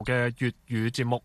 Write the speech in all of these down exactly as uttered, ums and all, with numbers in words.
嘅粵語節目。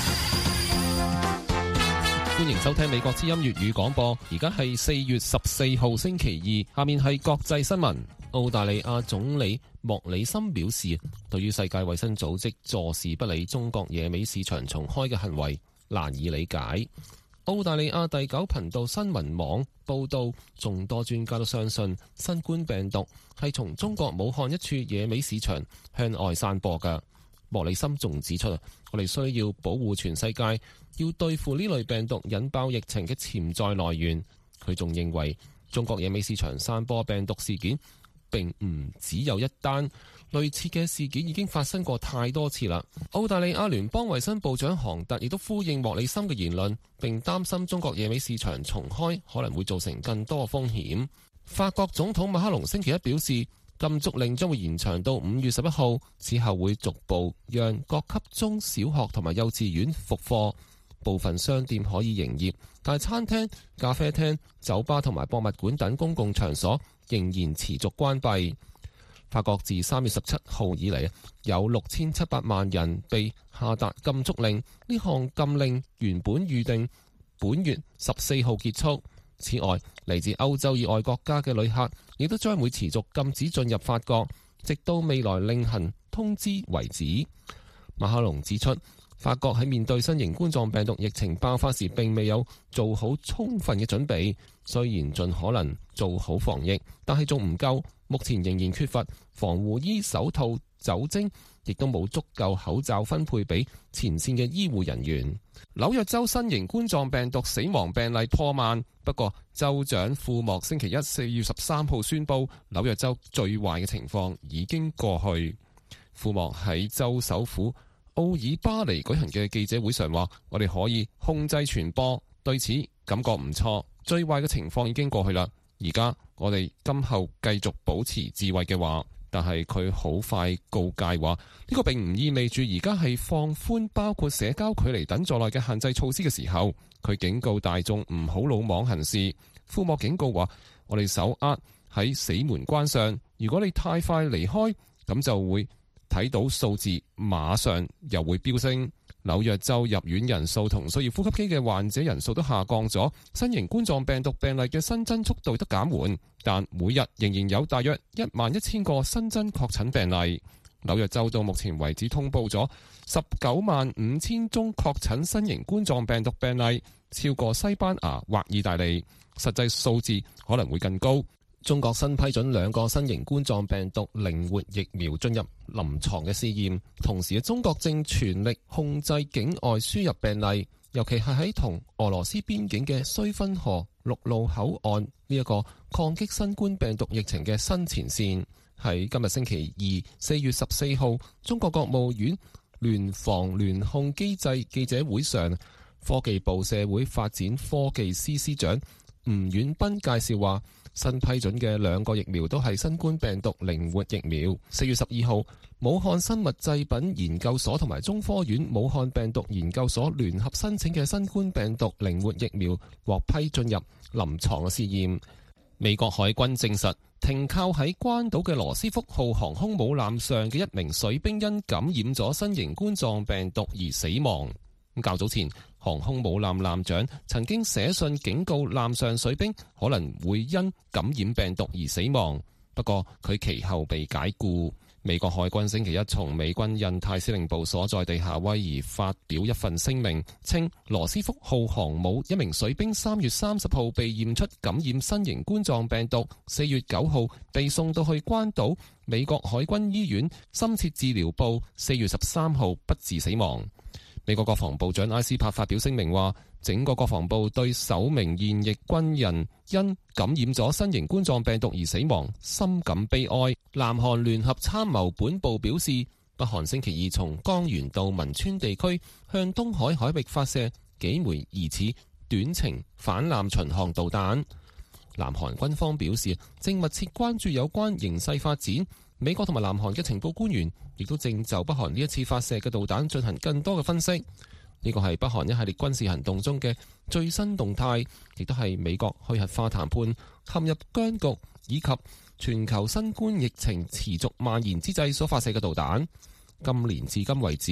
歡迎收聽美國之音粵語廣播。而家係四月十四號星期二，下面係國際新聞。澳大利亞總理莫里森表示，對於世界衛生組織坐視不理中國野味市場重開嘅行為難以理解。澳大利亞第九頻道新聞網報道，眾多專家都相信新冠病毒係從中國武漢一處野味市場向外散播嘅。莫里森仲指出，我哋需要保護全世界，要對付呢類病毒引爆疫情嘅潛在來源。佢仲認為中國野味市場散播病毒事件並唔只有一單，類似嘅事件已經發生過太多次啦。澳大利亞聯邦衛生部長韓特亦都呼應莫里森嘅言論，並擔心中國野味市場重開可能會造成更多風險。法國總統馬克龍星期一表示，禁足令將會延長到五月十一號，此後會逐步讓各級中小學同埋幼稚園復課，部分商店可以營業，但係餐廳、咖啡廳、酒吧同埋博物館等公共場所仍然持續關閉。法國自三月十七號以嚟，有六千七百萬人被下達禁足令，呢項禁令原本預定本月十四號結束。此外，嚟自歐洲以外國家嘅旅客亦都將會持續禁止進入法國，直到未來另行通知為止。馬克龍指出，法國喺面對新型冠狀病毒疫情爆發時並未有做好充分嘅準備，雖然盡可能做好防疫，但係仲唔夠，目前仍然缺乏防護衣、手套、酒精，亦都冇足夠口罩分配俾前線嘅醫護人員。紐約州新型冠狀病毒死亡病例破萬，不過州長庫莫星期一四月十三號宣布，紐約州最壞嘅情況已經過去。庫莫喺州首府奧爾巴尼舉行嘅記者會上話，我哋可以控制傳播，對此感覺唔錯，最壞嘅情況已經過去啦。而家我哋今後繼續保持智慧嘅話，但係佢好快告誡話，呢個並唔意味住而家係放寬包括社交距離等在內嘅限制措施嘅時候。佢警告大眾唔好魯莽行事。庫莫警告話，我哋手握喺死門關上，如果你太快離開，咁就會睇到數字馬上又會飆升。紐約州入院人數同需要呼吸機嘅患者人數都下降咗，新型冠狀病毒病例嘅新增速度都減緩，但每日仍然有大約一萬一千個新增確診病例。紐約州到目前為止通報咗十九萬五千宗確診新型冠狀病毒病例，超過西班牙或意大利，實際數字可能會更高。中國新批准兩個新型冠狀病毒靈活疫苗進入臨床嘅試驗，同時中國正全力控制境外輸入病例，尤其係喺同俄羅斯邊境嘅綏芬河陸路口岸呢一個抗擊新冠病毒疫情嘅新前線。喺今日星期二四月十四號，中國國務院聯防聯控機制記者會上，科技部社會發展科技司司長吳遠斌介紹話，新批准嘅兩個疫苗都係新冠病毒靈活疫苗。四月十二號，武漢生物製品研究所同埋中科院武漢病毒研究所聯合申請嘅新冠病毒靈活疫苗獲批進入臨床嘅試驗。美國海軍證實，停靠喺關島嘅羅斯福號航空母艦上嘅一名水兵因感染咗新型冠狀病毒而死亡。較早前，航空母艦艦長曾經寫信警告艦上水兵可能會因感染病毒而死亡，不過佢其後被解僱。美國海軍星期一從美軍印太司令部所在地夏威夷發表一份聲明，稱羅斯福號航母一名水兵三月三十號被驗出感染新型冠狀病毒，四月九號被送到去關島美國海軍醫院深切治療部，四月十三號不治死亡。美國國防部長埃斯珀發表聲明話，整個國防部對首名現役軍人因感染咗新型冠狀病毒而死亡深感悲哀。南韓聯合參謀本部表示，北韓星期二從江原道文川地區向東海海域發射幾枚疑似短程反艦巡航導彈。南韓軍方表示，正密切關注有關形勢發展。美國同埋南韓嘅情報官員亦都正就北韓呢一次發射嘅導彈進行更多嘅分析。呢個係北韓一系列軍事行動中嘅最新動態，亦都係美國去核化談判陷入僵局以及全球新冠疫情持續蔓延之際所發射嘅導彈。今年至今為止，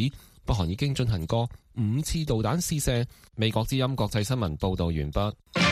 北韓已經進行過五次導彈試射。美國之音國際新聞報道完畢。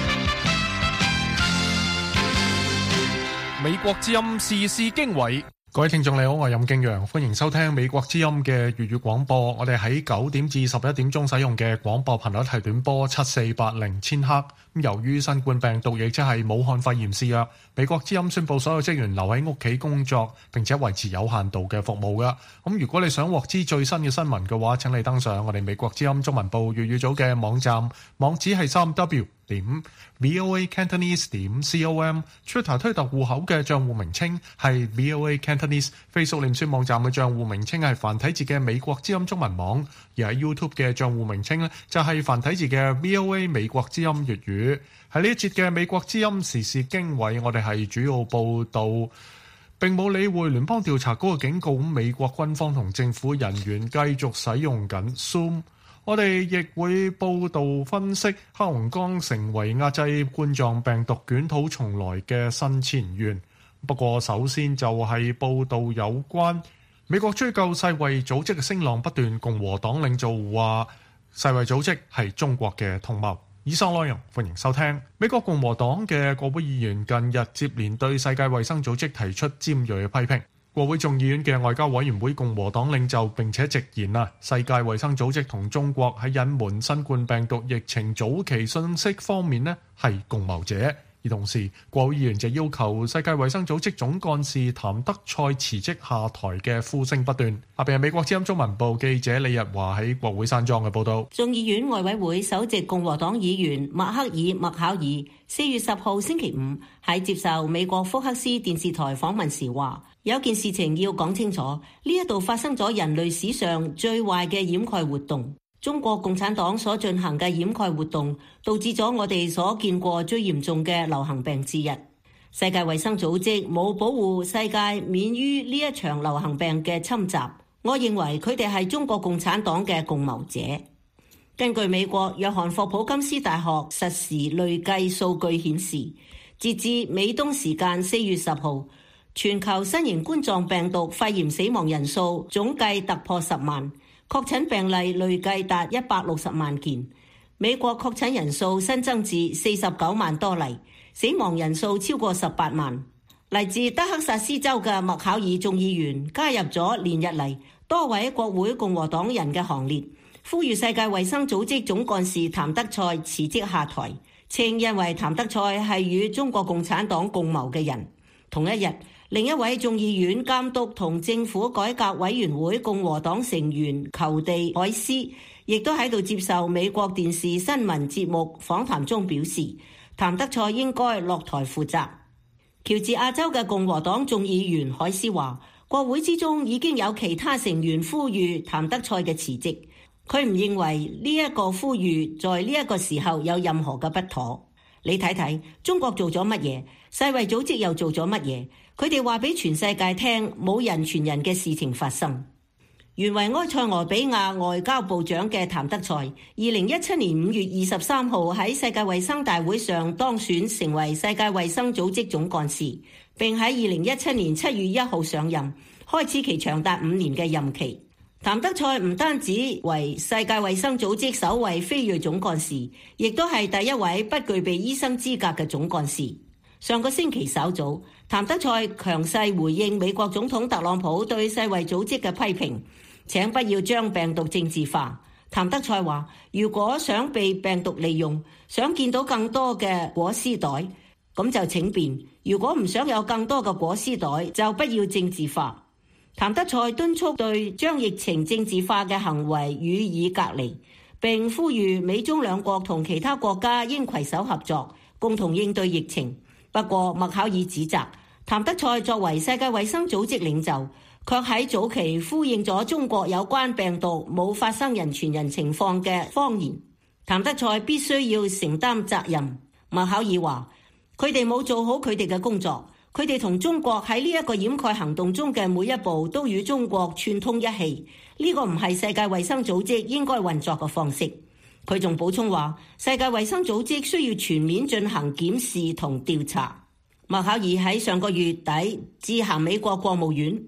美國之音時事經緯。各位聽眾你好，我係任敬陽，歡迎收聽美國之音嘅粵語廣播。我哋喺九點至十一點鐘使用嘅廣播頻率係短波七四八零千赫。由於新冠病毒亦即係武漢肺炎肆虐，美國之音宣布所有職員留喺屋企工作，並且維持有限度嘅服務㗎。咁如果你想獲知最新嘅新聞嘅話，請你登上我哋美國之音中文部粵語組嘅網站，網址係三 w 點 voa cantonese 點 com。Twitter 推特戶口嘅賬戶名稱係 voa cantonese。Facebook 臉書網站嘅賬戶名稱係繁體字嘅美國之音中文網，而喺 YouTube 嘅賬戶名稱呢，就係繁體字嘅 VOA 美國之音粵語。喺呢一節嘅美國之音時事經緯，我哋係主要報道並冇理會聯邦調查局嘅警告，美國軍方同政府人員繼續使用緊 Zoom。我哋亦會報道分析黑龍江成為壓制冠狀病毒捲土重來嘅新前沿。不過首先就係報道有關美國追究世衛組織嘅聲浪不斷，共和黨領袖話世衛組織係中國嘅同謀。以上內容歡迎收聽。美國共和黨嘅國會議員近日接連對世界衛生組織提出尖銳嘅批評。國會眾議院嘅外交委員會共和黨領袖並且直言啊，世界衛生組織同中國喺隱瞞新冠病毒疫情早期信息方面呢係共謀者。而同時，國會議員就要求世界衛生組織總幹事譚德塞辭職下台嘅呼聲不斷。下邊係美國之音中文部記者李日華喺國會山莊嘅報道。 眾議院外委會首席共和黨議員麥克爾麥考爾四月十號星期五喺接受美國福克斯電視台訪問時話，有件事情要講清楚，呢一度發生咗人類史上最壞嘅掩蓋活動。中國共產黨所進行嘅掩蓋活動，導致咗我哋所見過最嚴重嘅流行病之一。世界衛生組織冇保護世界免於呢一場流行病嘅侵襲。我認為佢哋係中國共產黨嘅共謀者。根據美國約翰霍普金斯大學實時累計數據顯示，截至美東時間四月十號，全球新型冠狀病毒肺炎死亡人數總計突破十萬。確診病例累計達一百六十萬件，美國確診人數新增至四十九萬多例，死亡人數超過十八萬。嚟自德克薩斯州嘅麥考爾眾議員加入咗連日嚟多位國會共和黨人嘅行列，呼籲世界衛生組織總幹事譚德塞辭職下台，稱認為譚德塞係與中國共產黨共謀嘅人。同一日，另一位眾議院監督同政府改革委員會共和黨成員裘地海斯亦都喺度接受美國電視新聞節目訪談中表示，譚德塞應該落台負責。喬治亞州嘅共和黨眾議員海斯話，國會之中已經有其他成員呼籲譚德塞嘅辭職，佢唔認為呢一個呼籲在呢一個時候有任何嘅不妥。你睇睇中國做咗乜嘢，世衛組織又做咗乜嘢？佢哋話俾全世界聽，冇人傳人嘅事情發生。原為埃塞俄比亞外交部長嘅譚德塞，二零一七年五月二十三號喺世界衛生大會上當選成為世界衛生組織總幹事，並喺二零一七年七月一號上任，開始其長達五年嘅任期。譚德塞唔單止為世界衛生組織首位非裔總幹事，亦都係第一位不具備醫生資格嘅總幹事。上個星期稍早，譚德塞強勢回應美國總統特朗普對世衛組織嘅批評，請不要將病毒政治化。譚德塞話，如果想被病毒利用，想見到更多嘅裹屍袋，咁就請便；如果唔想有更多嘅裹屍袋，就不要政治化。譚德塞敦促對將疫情政治化嘅行為予以隔離，並呼籲美中兩國同其他國家應攜手合作，共同應對疫情。不過麥考爾指責譚德塞作為世界衛生組織領袖，卻喺早期呼應咗中國有關病毒冇發生人傳人情況嘅謊言。譚德塞必須要承擔責任。麥考爾話，佢哋冇做好佢哋嘅工作。佢哋同中國喺呢一個掩蓋行動中嘅每一步都與中國串通一氣，呢個唔係世界衛生組織應該運作嘅方式。佢仲補充話，世界衛生組織需要全面進行檢視同調查。麥考爾喺上個月底致函美國國務院，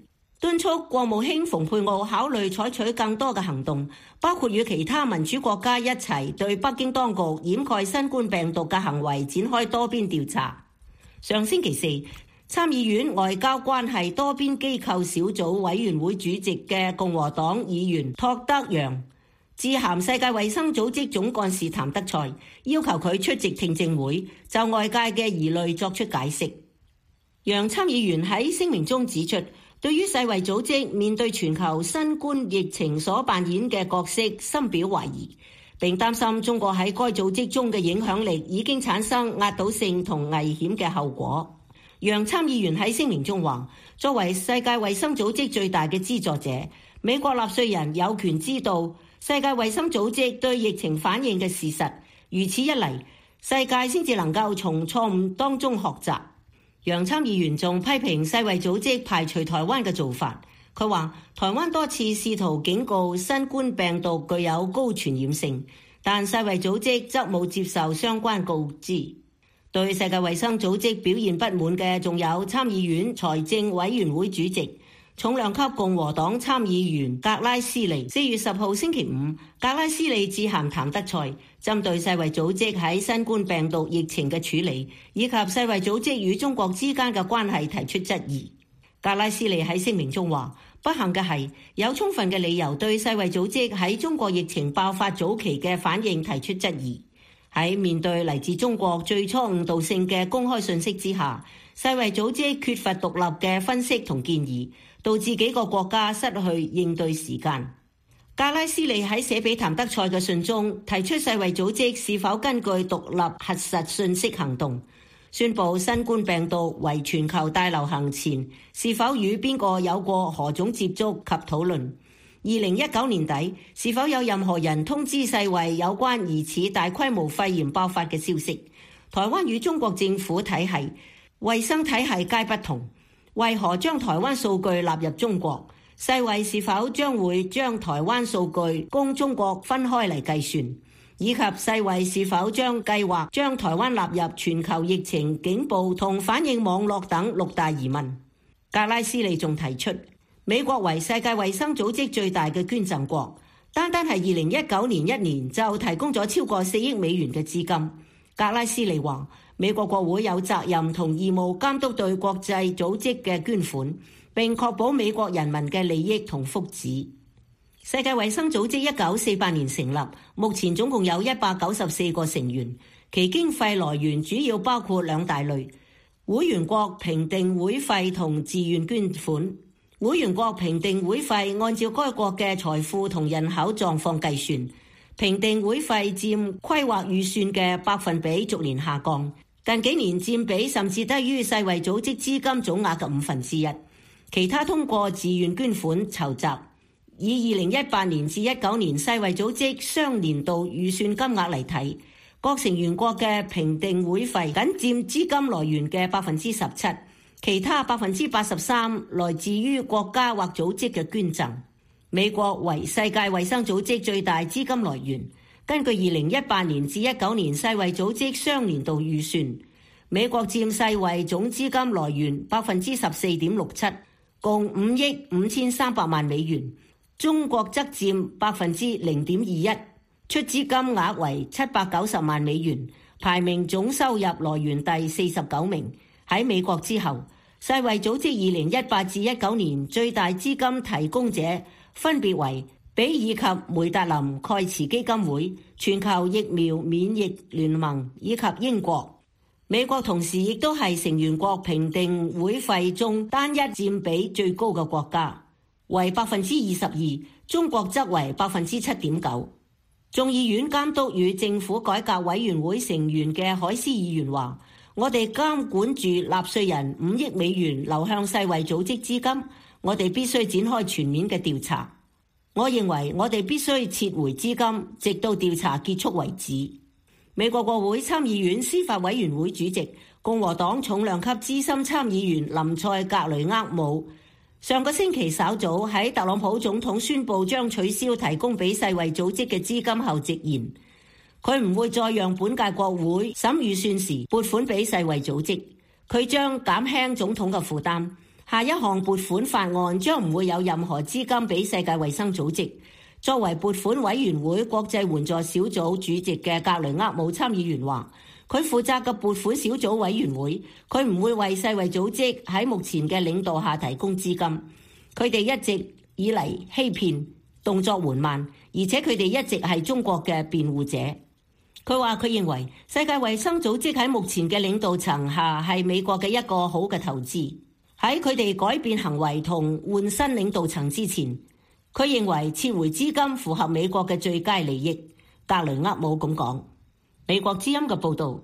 敦促國務卿蓬佩奧考慮採取更多嘅行動，包括與其他民主國家一齊對北京當局掩蓋新冠病毒嘅行為展開多邊調查。上星期四，參議院外交關係多邊機構小組委員會主席嘅共和黨議員托德揚致函世界衛生組織總幹事譚德塞，要求佢出席聽證會，就外界嘅疑慮作出解釋。楊參議員喺聲明中指出，對於世衛組織面對全球新冠疫情所扮演嘅角色深表懷疑，並擔心中國喺該組織中嘅影響力已經產生壓倒性同危險嘅後果。楊參議員喺聲明中話，作為世界衛生組織最大嘅資助者，美國納稅人有權知道世界衛生組織對疫情反應嘅事實，如此一嚟，世界先至能夠從錯誤當中學習。楊參議員仲批評世衛組織排除台灣嘅做法，佢話台灣多次試圖警告新冠病毒具有高傳染性，但世衛組織則冇接受相關告知。對世界衛生組織表現不滿嘅仲有參議院財政委員會主席、重量級共和黨參議員格拉斯利。四月十號星期五，格拉斯利致函譚德塞，針對世衛組織喺新冠病毒疫情嘅處理，以及世衛組織與中國之間嘅關係提出質疑。格拉斯利喺聲明中話，不幸嘅係有充分嘅理由對世衛組織喺中國疫情爆發早期嘅反應提出質疑。喺面對嚟自中國最初誤導性嘅公開信息之下，世衛組織缺乏獨立嘅分析同建議，導致幾個國家失去應對時間。格拉斯利喺寫俾譚德塞嘅信中提出世衛組織是否根據獨立核實信息行動，宣布新冠病毒為全球大流行前是否與邊個有過何種接觸及討論。二零一九年底，是否有任何人通知世衛有關疑似大規模肺炎爆發嘅消息？台灣與中國政府體系、衛生體系皆不同，為何將台灣數據納入中國？世衛是否將會將台灣數據供中國分開嚟計算？以及世衛是否將計劃將台灣納入全球疫情警報同反應網絡等六大疑問？格拉斯利仲提出，美國為世界衛生組織最大嘅捐贈國，單單係二零一九年一年就提供咗超過四億美元嘅資金。格拉斯利話，美國國會有責任同義務監督對國際組織嘅捐款，並確保美國人民嘅利益同福祉。世界衛生組織一九四八年成立，目前總共有一百九十四個成員，其經費來源主要包括兩大類：會員國評定會費同自願捐款。會員國評定會費按照該國嘅財富同人口狀況計算，評定會費佔規劃預算嘅百分比逐年下降，近幾年佔比甚至低於世衛組織資金總額嘅五分之一。其他通過自願捐款籌集。以二零一八年至一九年世衛組織雙年度預算金額嚟睇，各成員國嘅評定會費僅佔資金來源嘅百分之十七。其他百分之八十三來自於國家或組織嘅捐贈。美國為世界衛生組織最大資金來源。根據二零一八年至一九年世衛組織雙年度預算，美國佔世衛總資金來源百分之十四點六七，共五億五千三百萬美元。中國則佔百分之零點二一，出資金額為七百九十萬美元，排名總收入來源第四十九名。喺美國之後，世衛組織二零一八至一九年最大資金提供者分別為比爾及梅達林蓋茨基金會、全球疫苗免疫聯盟以及英國。美國同時亦都係成員國評定會費中單一佔比最高嘅國家，為百分之二十二，中國則為百分之七點九。眾議院監督與政府改革委員會成員嘅海斯議員話，我哋監管住納稅人五億美元流向世衛組織資金，我哋必須展開全面嘅調查。我認為我哋必須撤回資金，直到調查結束為止。美國國會參議院司法委員會主席、共和黨重量級資深參議員林賽格雷厄姆上個星期稍早喺特朗普總統宣布將取消提供俾世衛組織嘅資金後直言，佢唔會再讓本屆國會審預算時撥款俾世衛組織，佢將減輕總統嘅負擔， 下一項撥款法案將唔會有任何資金俾世界衛生組織。作為撥款委員會國際援助小組主席嘅格雷厄姆參議員話，佢負責嘅撥款小組委員會，佢唔會為世衛組織喺目前嘅領導下提供資金。佢哋一直以嚟欺騙，動作緩慢，而且佢哋一直係中國嘅辯護者。佢話佢認為世界衛生組織喺目前嘅領導層下係美國嘅一個好嘅投資。喺佢哋改變行為同換新領導層之前，佢認為撤回資金符合美國嘅最佳利益。格雷厄姆咁講。美國之音嘅報導。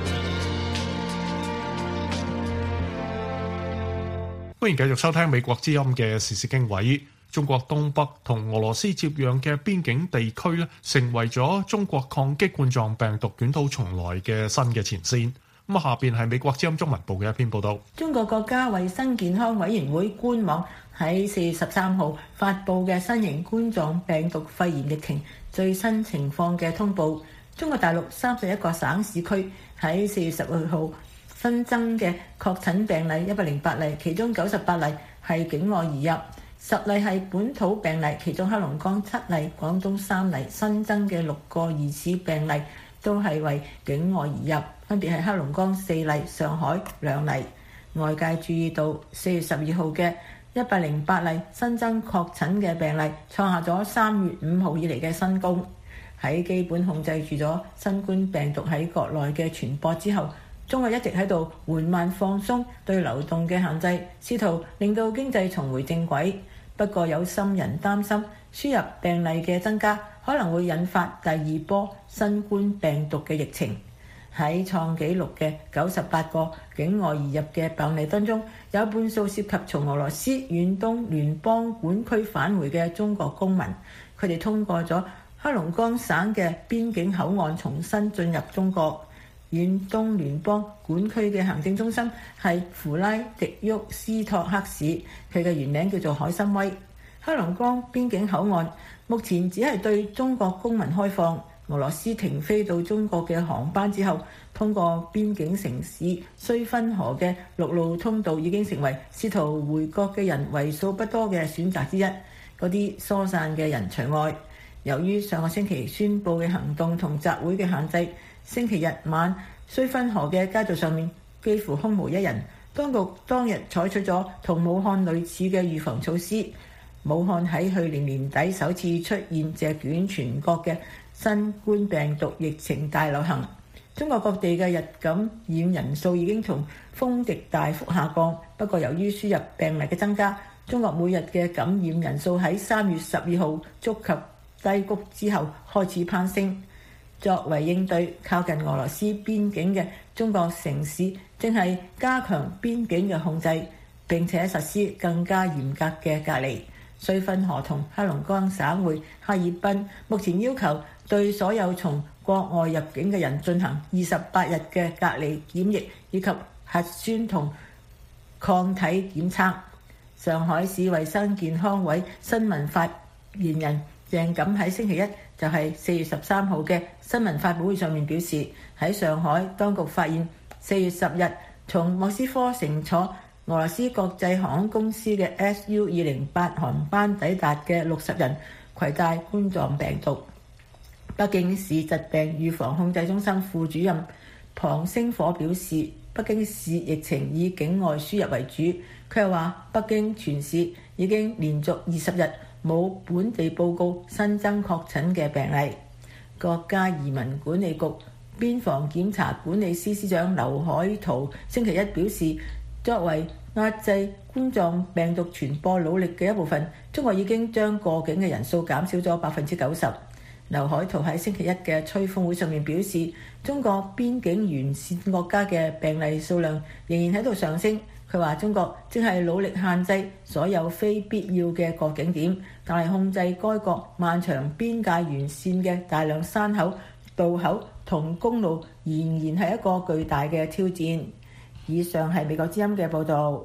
歡迎繼續收聽美國之音嘅時事經緯。中國東北同俄羅斯接壤嘅邊境地區咧，成為咗中國抗擊冠狀病毒捲土重來嘅新嘅前線。咁下邊係美國之音中文部嘅一篇報導。 中國國家衛生健康委員會官網喺四月十三號發布嘅新型冠狀病毒肺炎疫情最新情況嘅通報。中國大陸三十一個省市區喺四月十六號新增嘅確診病例一百零八例，其中九十八例係境外移入，十例係本土病例，其中黑龍江七例，廣東三例。新增嘅六個疑似病例都係為境外移入，分別係黑龍江四例、上海兩例。外界注意到四月十二號嘅一百零八例新增確診嘅病例，創下咗三月五號以嚟嘅新高。喺基本控制住咗新冠病毒喺國內嘅傳播之後，中國一直喺度緩慢放鬆對流動嘅限制，試圖令到經濟重回正軌。不過有心人擔心輸入病例嘅增加可能會引發第二波新冠病毒嘅疫情。喺創紀錄嘅九十八個境外移入嘅病例當中，有半數涉及從俄羅斯遠東聯邦管區返回嘅中國公民，佢哋通過咗黑龍江省嘅邊境口岸重新進入中國。遠東聯邦管區嘅行政中心係弗拉迪沃斯托克市，佢嘅原名叫做海參崴。黑龍江邊境口岸目前只係對中國公民開放。俄羅斯停飛到中國嘅航班之後，通過邊境城市綏芬河嘅陸路通道已經成為試圖回國嘅人為數不多嘅選擇之一，嗰啲疏散嘅人除外。由於上個星期宣布嘅行動同集會嘅限制，星期日晚綏芬河嘅街道上面幾乎空無一人。當局當日採取咗同武漢類似嘅預防措施。武漢喺去年年底首次出現席捲全國嘅新冠病毒疫情大流行。中國各地嘅日感染人數已經從峰值大幅下降，不過由於輸入病例嘅增加，中國每日嘅感染人數喺三月十二號觸及低谷之後開始攀升。作為應對，靠近俄羅斯邊境嘅中國城市正係加強邊境嘅控制，並且實施更加嚴格嘅隔離。綏芬河同黑龍江省會哈爾濱目前要求對所有從國外入境嘅人進行二十八日嘅隔離檢疫以及核酸同抗體檢測。上海市衛生健康委新聞發言人鄭錦喺星期一，就係四月十三號嘅新聞發佈會上面表示，喺上海當局發現四月十日從莫斯科乘坐俄羅斯國際航空公司嘅 S U 二零八航班抵達嘅六十人攜帶冠狀病毒。北京市疾病預防控制中心副主任龐星火表示，北京市疫情以境外輸入為主。佢又話，北京全市已經連續二十日冇本地報告新增確診嘅病例。國家移民管理局邊防檢查管理司司長劉海濤星期一表示，作為壓制冠狀病毒傳播努力嘅一部分，中國已經將過境嘅人數減少咗百分之九十。劉海濤喺星期一嘅吹風會上面表示，中國邊境沿線國家嘅病例數量仍然喺度上升。佢話中國正係努力限制所有非必要嘅過境點，但係控制該國漫長邊界沿線嘅大量山口、渡口同公路仍然係一個巨大嘅挑戰。以上係美國之音嘅報導。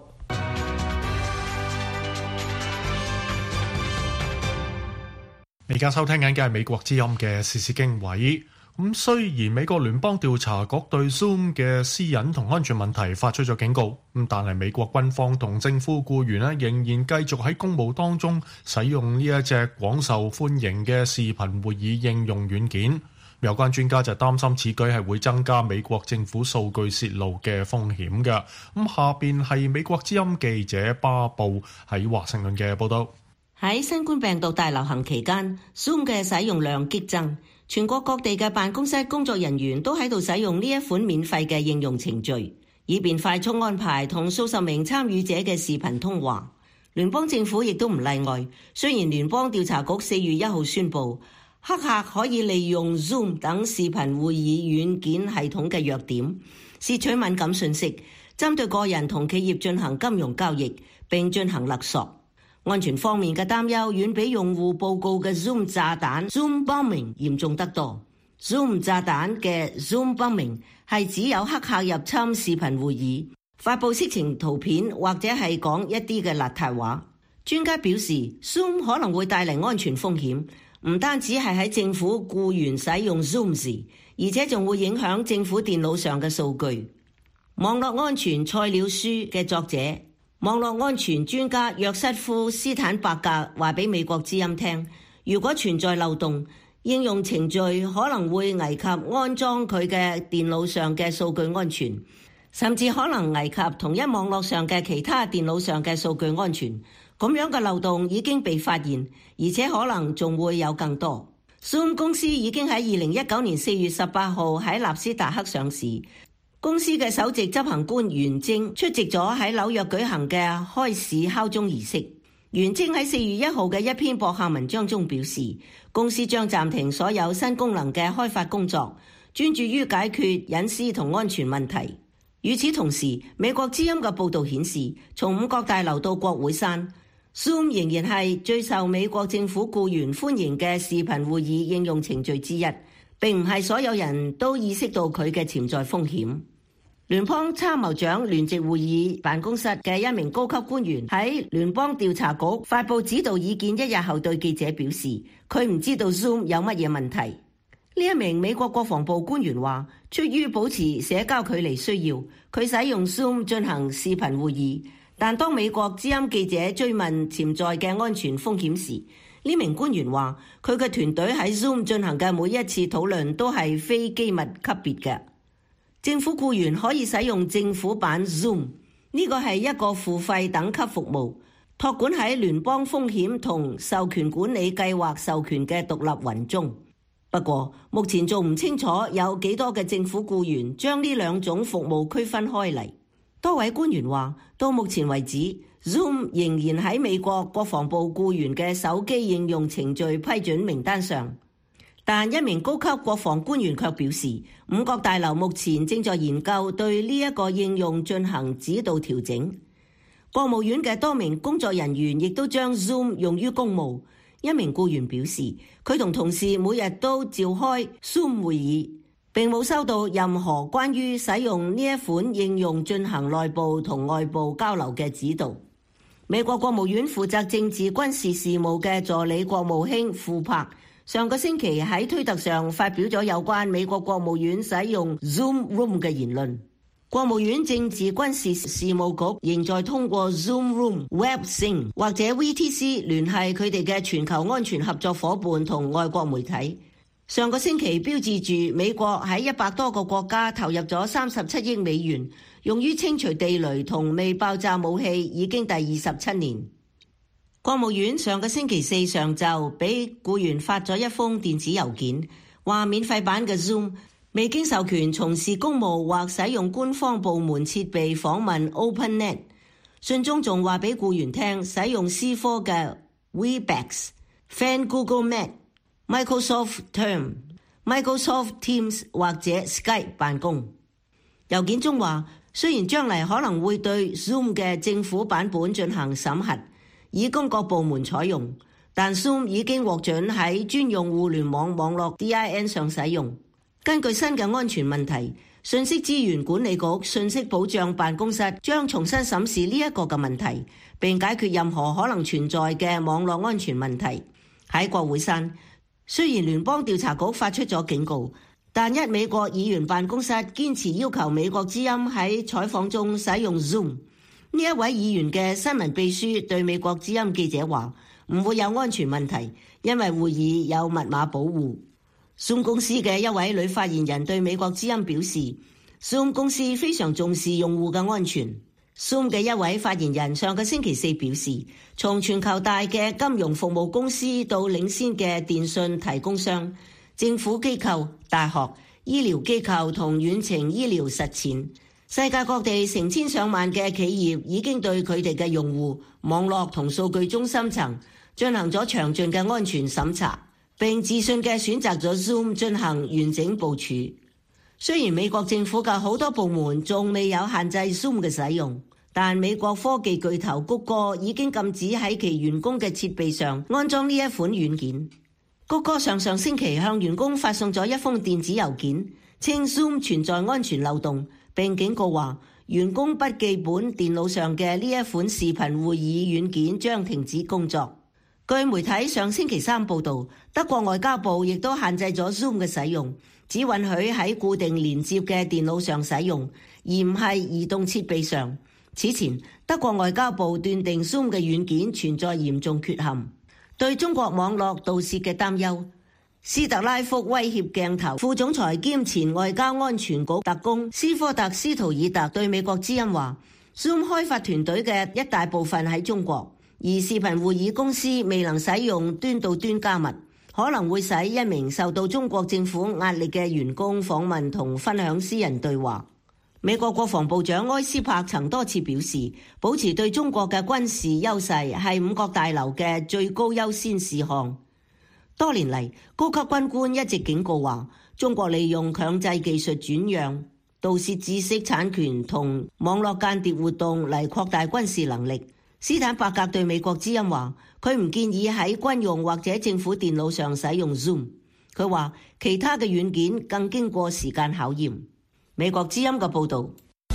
而家收聽緊嘅係美國之音嘅時事經緯。 咁雖然美國聯邦調查局對 Zoom 嘅私隱同安全問題發出咗警告，咁但係美國軍方同政府僱員咧仍然繼續喺公務當中使用呢一隻廣受歡迎嘅視頻會議應用軟件。有關專家就擔心此舉係會增加美國政府數據泄露嘅風險嘅。咁下邊係美國之音記者巴布喺華盛頓嘅報道。 喺新冠病毒大流行期間 ，Zoom 嘅使用量激增，全國各地嘅辦公室工作人員都喺度使用呢一款免費嘅應用程序，以便快速安排同數十名參與者嘅視頻通話。聯邦政府亦都唔例外，雖然聯邦調查局四月一號宣布，黑客可以利用 Zoom 等視頻會議軟件系統嘅弱點，竊取敏感信息，針對個人同企業進行金融交易，並進行勒索。安全方面嘅擔憂遠比用戶報告嘅 Zoom 炸彈 Zoom bombing 嚴重得多。Zoom 炸彈嘅 Zoom bombing 係指有黑客入侵視頻會議，發布色情圖片或者係講一啲嘅邋遢話。專家表示 Zoom 可能會帶嚟安全風險，唔單止係喺政府僱員使用 Zoom 時，而且仲會影響政府電腦上嘅數據。網絡安全菜鳥書嘅作者，網絡安全專家約瑟夫斯坦伯格話俾美國之音聽，如果存在漏洞，應用程序可能會危及安裝佢嘅電腦上嘅數據安全，甚至可能危及同一網絡上嘅其他電腦上嘅數據安全。咁樣嘅漏洞已經被發現，而且可能仲會有更多。Zoom 公司已經喺二零一九年四月十八號喺納斯達克上市。公司嘅首席執行官袁征出席咗喺紐約舉行嘅開市敲鐘儀式。袁征喺四月一號嘅一篇博客文章中表示，公司將暫停所有新功能嘅開發工作，專注於解決隱私同安全問題。與此同時，美國之音嘅報導顯示，從五角大樓到國會山，Zoom 仍然係最受美國政府僱員歡迎嘅視頻會議應用程序之一，並唔係所有人都意識到佢嘅潛在風險。聯邦參謀長聯席會議辦公室嘅一名高級官員喺聯邦調查局發布指導意見一日後對記者表示，佢唔知道 Zoom 有乜嘢問題。呢一名美國國防部官員話，出於保持社交距離需要，佢使用 Zoom 進行視頻會議。但當美國之音記者追問潛在嘅安全風險時，呢名官員話，佢嘅團隊喺 Zoom 進行嘅每一次討論都係非機密級別嘅。政府僱員可以使用政府版 Zoom， 呢個係一個付費等級服務，託管喺聯邦風險同授權管理計劃授權嘅獨立雲中。不過，目前仲唔清楚有幾多嘅政府僱員將呢兩種服務區分開嚟。多位官員話，到目前為止 ，Zoom 仍然喺美國國防部僱員嘅手機應用程序批准名單上。但一名高級國防官員卻表示，五角大樓目前正在研究對呢一個應用進行指導調整。國務院嘅多名工作人員亦都將 Zoom 用於公務。一名僱員表示，佢同同事每日都召開 Zoom 會議，並冇收到任何關於使用呢一款應用進行內部同外部交流嘅指導。美國國務院負責政治軍事事務嘅助理國務卿庫珀上個星期喺推特上發表咗有關美國國務院使用 Zoom Room 嘅言論。國務院政治軍事事務局仍在通過 Zoom Room、WebSync 或者 V T C 聯繫佢哋嘅全球安全合作夥伴同外國媒體。上個星期標誌住美國喺一百多個國家投入咗三十七億美元，用於清除地雷同未爆炸武器，已經第二十七年。國務院上個星期四上晝俾僱員發咗一封電子郵件，話免費版嘅 Zoom 未經授權從事公務或使用官方部門設備訪問 OpenNet。信中仲話俾僱員聽，使用思科嘅 Webex、Fan Google Meet、Microsoft Term、Microsoft Teams 或者 Skype 辦公。郵件中話，雖然將來可能會對 Zoom 嘅政府版本進行審核，以供各部門採用，但 Zoom 已經獲准喺專用互聯網網絡 D I N 上使用。根據新嘅安全問題，信息資源管理局信息保障辦公室將重新審視呢一個嘅問題，並解決任何可能存在嘅網絡安全問題。喺國會山，雖然聯邦調查局發出咗警告， 但一美國議員辦公室堅持要求美國之音喺採訪中使用 Zoom。呢一位議員嘅新聞秘書對美國之音記者話：唔會有安全問題，因為會議有密碼保護。Zoom 公司嘅一位女發言人對美國之音表示 ，Zoom 公司非常重視用戶嘅安全。Zoom 嘅一位發言人上個星期四表示，從全球大嘅金融服務公司到領先嘅電訊提供商、政府機構、大學、醫療機構同遠程醫療實踐，世界各地成千上萬嘅企業已經對佢哋嘅用戶、網絡同數據中心層進行咗詳盡嘅安全審查，並自信嘅選擇咗 Zoom 進行完整部署。雖然美國政府嘅好多部門仲未有限制 Zoom 嘅使用，但美國科技巨頭谷歌已經禁止喺其員工嘅設備上安裝呢一款軟件。谷歌上上星期向員工發送咗一封電子郵件，稱 Zoom 存在安全漏洞，並警告話員工筆記本電腦上嘅呢一款視頻會議軟件將停止工作。據媒體上星期三報導，德國外交部亦都限制咗 Zoom 嘅使用，只允許喺固定連接嘅電腦上使用，而唔係移動設備上。此前，德國外交部斷定 Zoom 嘅軟件存在嚴重缺陷。對中國網絡盜竊嘅擔憂，斯特拉福威脅鏡頭副總裁兼前外交安全局特工斯科特斯圖爾特對美國之音話 ，Zoom 開發團隊嘅一大部分喺中國，而視頻會議公司未能使用端到端加密，可能會使一名受到中國政府壓力嘅員工訪問同分享私人對話。美國國防部長埃斯珀曾多次表示，保持對中國嘅軍事優勢係五角大樓嘅最高優先事項。多年嚟，高級軍官一直警告話，中國利用強制技術轉讓、盜竊知識產權同網絡間諜活動嚟擴大軍事能力。斯坦伯格對美國之音話，佢唔建議喺軍用或者政府電腦上使用 Zoom。佢話，其他嘅軟件更經過時間考驗。美國之音嘅報導。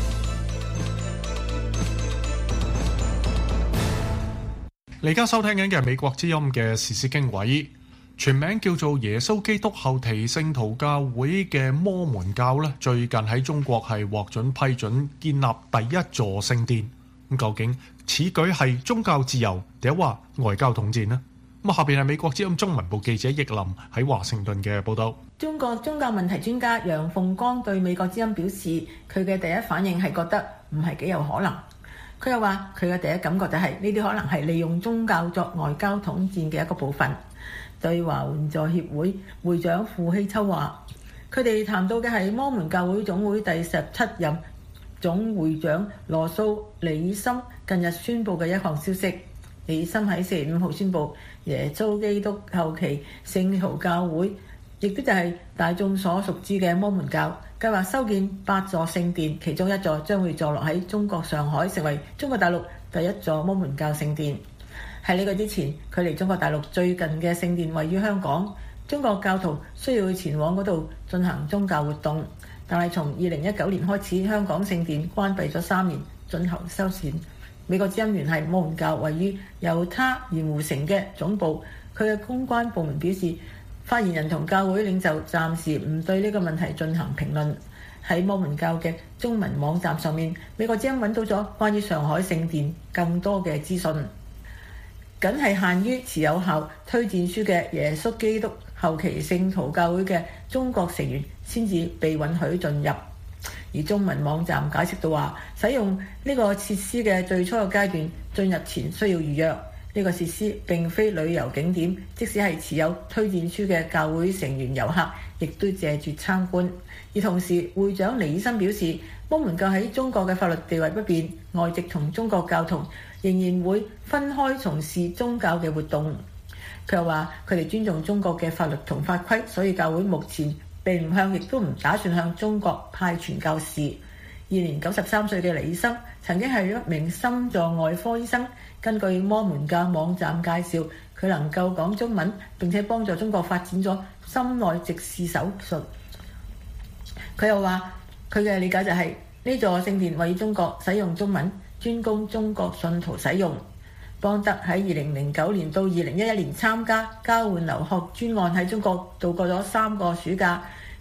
你而家收聽緊嘅美國之音嘅時事經緯，全名叫做耶穌基督後期聖徒教會嘅摩門教咧，最近喺中國係獲准批准建立第一座聖殿。咁究竟此舉係宗教自由定係話外交統戰呢？咁下邊係美國之音中文部記者易林喺華盛頓嘅報道。 中國宗教問題專家楊鳳剛對美國之音表示，佢嘅第一反應係覺得唔係幾有可能。佢又話佢嘅第一感覺就係呢啲可能係利用宗教作外交統戰嘅一個部分。對華援助協會會長傅希秋話，佢哋談到嘅係摩門教會總會第十七任總會長羅素李森近日宣布嘅一項消息。李森喺四月五號宣布，耶穌基督後期聖徒教會，亦都就係大眾所熟知嘅摩門教，計劃修建八座聖殿，其中一座將會坐落喺中國上海，成為中國大陸第一座摩門教聖殿。喺呢個之前，距離中國大陸最近嘅聖殿位於香港，中國教徒需要前往嗰度進行宗教活動。但係從二零一九年開始，香港聖殿關閉咗三年，進行修繕。美國之音聯繫摩門教位於猶他鹽湖城嘅總部，佢嘅公關部門表示，發言人同教會領袖暫時唔對呢個問題進行評論。喺摩門教嘅中文網站上面，美國之音揾到咗關於上海聖殿更多嘅資訊，僅係限於持有效推薦書嘅耶穌基督後期聖徒教會嘅中國成員先至被允許進入。而中文網站解釋到話，使用呢個設施嘅最初嘅階段，進入前需要預約。呢個設施並非旅遊景點，即使係持有推薦書嘅教會成員遊客，亦都謝絕參觀。而同時，會長尼爾森表示，摩門教喺中國嘅法律地位不變，外籍同中國教徒仍然會分開從事宗教嘅活動。佢又話，佢哋尊重中國嘅法律同法規，所以教會目前並唔向，亦都唔打算向中國派傳教士。現年九十三歲嘅李森曾經係一名心臟外科醫生。根據摩門教網站介紹，佢能夠講中文，並且幫助中國發展咗心內直視手術。佢又話，佢嘅理解就係、是、呢座聖殿位於中國，使用中文，專供中國信徒使用。邦德喺二零零九年到二零一一年參加交換留學專案，喺中國度過咗三個暑假。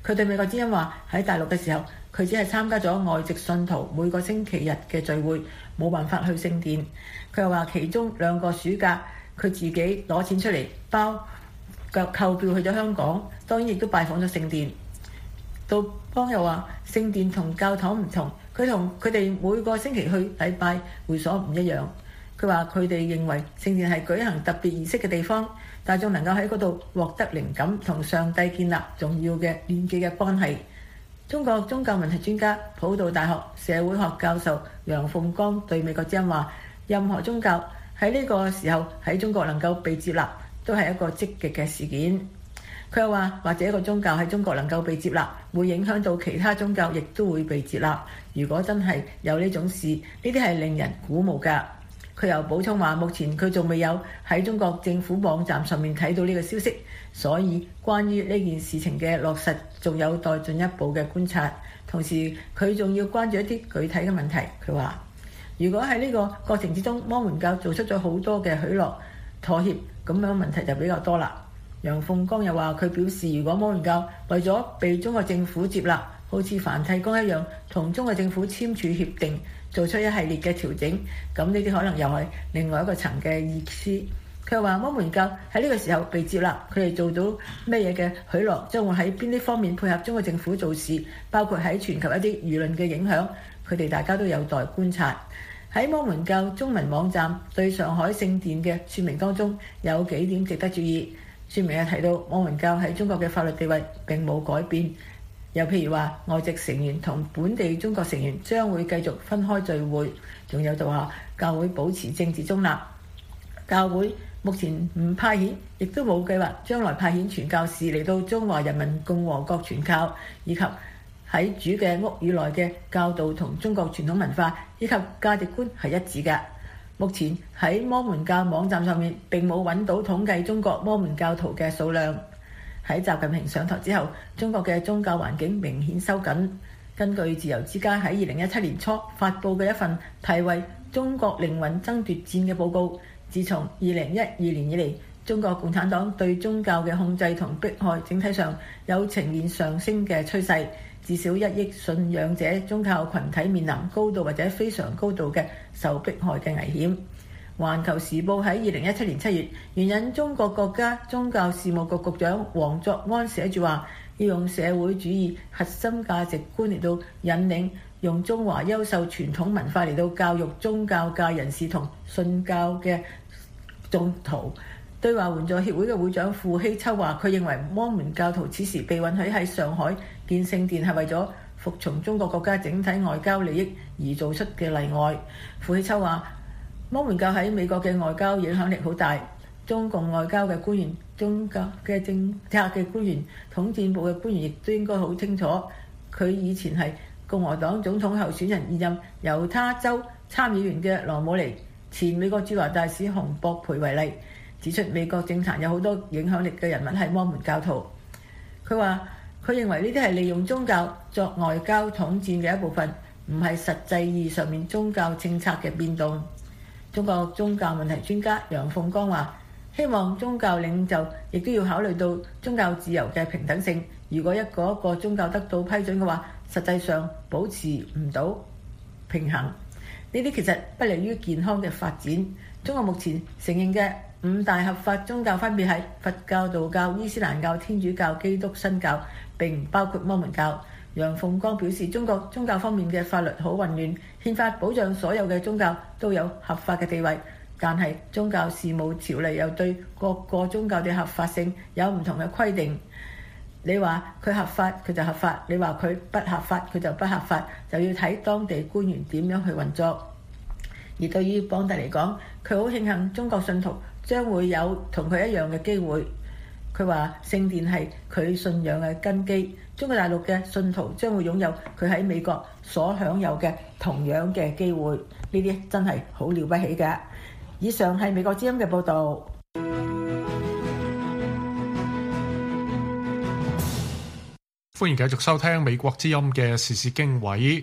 佢對美國之音話喺大陸嘅時候，佢只係參加咗外籍信徒每個星期日嘅聚會，冇辦法去聖殿。佢又話其中兩個暑假佢自己攞錢出嚟包腳購票去咗香港，當然亦都拜訪咗聖殿。杜邦又話聖殿同教堂唔同，佢同佢哋每個星期去禮拜會所唔一樣。佢話佢哋認為聖殿係舉行特別儀式嘅地方，大眾能夠喺嗰度獲得靈感，同上帝建立重要嘅連結嘅關係。中國宗教問題專家、普渡大學社會學教授楊鳳光對美國之音話：任何宗教喺呢個時候喺中國能夠被接納，都係一個積極嘅事件。佢又話，或者一個宗教喺中國能夠被接納，會影響到其他宗教亦都會被接納。如果真係有呢種事，呢啲係令人鼓舞㗎。佢又補充話，目前佢仲未有喺中國政府網站上面睇到呢個消息，所以關於呢件事情嘅落實，仲有待進一步嘅觀察。同時，佢仲要關注一啲具體嘅問題。佢話，如果喺呢個過程之中，摩門教做出咗好多嘅許諾妥協，咁樣問題就比較多啦。楊鳳光又話，佢表示，如果摩門教為咗被中國政府接納，好似梵蒂岡一樣，同中國政府簽署協定，做出一系列嘅調整，咁呢啲可能又係另外一個層嘅意思。佢又話，摩門教喺呢個時候被接納，佢哋做到咩嘢嘅許諾，將會喺邊啲方面配合中國政府做事，包括喺全球一啲輿論嘅影響，佢哋大家都有待觀察。喺摩門教中文網站對上海聖殿嘅說明當中，有幾點值得注意。說明係提到摩門教喺中國嘅法律地位並冇改變，又譬如話外籍成員同本地中國成員將會繼續分開聚會，仲有就話教會保持政治中立，教會目前唔派遣，亦都冇計劃將來派遣傳教士嚟到中華人民共和國傳教，以及喺主嘅屋宇內嘅教導同中國傳統文化以及價值觀係一致嘅。目前喺摩門教網站上面並冇揾到統計中國摩門教徒嘅數量。喺習近平上台之後，中國嘅宗教環境明顯收緊。根據自由之家喺二零一七年初發布嘅一份題為《中國靈魂爭奪戰》嘅報告，自從二零一二年以嚟，中國共產黨對宗教嘅控制同迫害整體上有呈現上升嘅趨勢。至少一億信仰者宗教群體面臨高度或者非常高度嘅受迫害嘅危險。環球時報喺二零一七年七月援引中國國家宗教事務局局長王作安寫住話，要用社會主義核心價值觀嚟到引領，用中華優秀傳統文化嚟到教育宗教界人士同信教嘅眾徒。對華援助協會嘅會長傅希秋話，佢認為摩門教徒此時被允許喺上海建聖殿係為咗服從中國國家整體外交利益而做出嘅例外。傅希秋話，摩門教喺美國嘅外交影響力好大，中共外交嘅官員、宗教嘅政策嘅官員、統戰部嘅官員亦都應該好清楚。佢以前係共和黨總統候選人現任猶他州參議員嘅羅姆尼，前美國駐華大使洪博培為例，指出美國政壇有好多影響力嘅人物係摩門教徒。佢話佢認為呢啲係利用宗教作外交統戰嘅一部分，唔係實際意義上面宗教政策嘅變動。中國宗教問題專家楊鳳光話，希望宗教領袖亦都要考慮到宗教自由嘅平等性。如果一個一個宗教得到批准嘅話，實際上保持唔到平衡，呢啲其實不利於健康嘅發展。中國目前承認嘅五大合法宗教分別係佛教、道教、伊斯蘭教、天主教、基督新教，並唔包括摩門教。楊鳳光表示，中國宗教方面嘅法律好混亂，憲法保障所有嘅宗教都有合法嘅地位，但係宗教事務條例又對各個宗教嘅合法性有唔同嘅規定。你話佢合法，佢就合法；你話佢不合法，佢就不合法，就要睇當地官員點樣去運作。而對於邦特嚟講，佢好慶幸中國信徒將會有同佢一樣嘅機會。佢話聖殿係佢信仰嘅根基，中國大陸嘅信徒將會擁有佢喺美國所享有嘅同樣嘅機會。呢啲真係好了不起嘅。以上係美國之音嘅報導。 歡迎繼續收聽美國之音嘅時事經緯。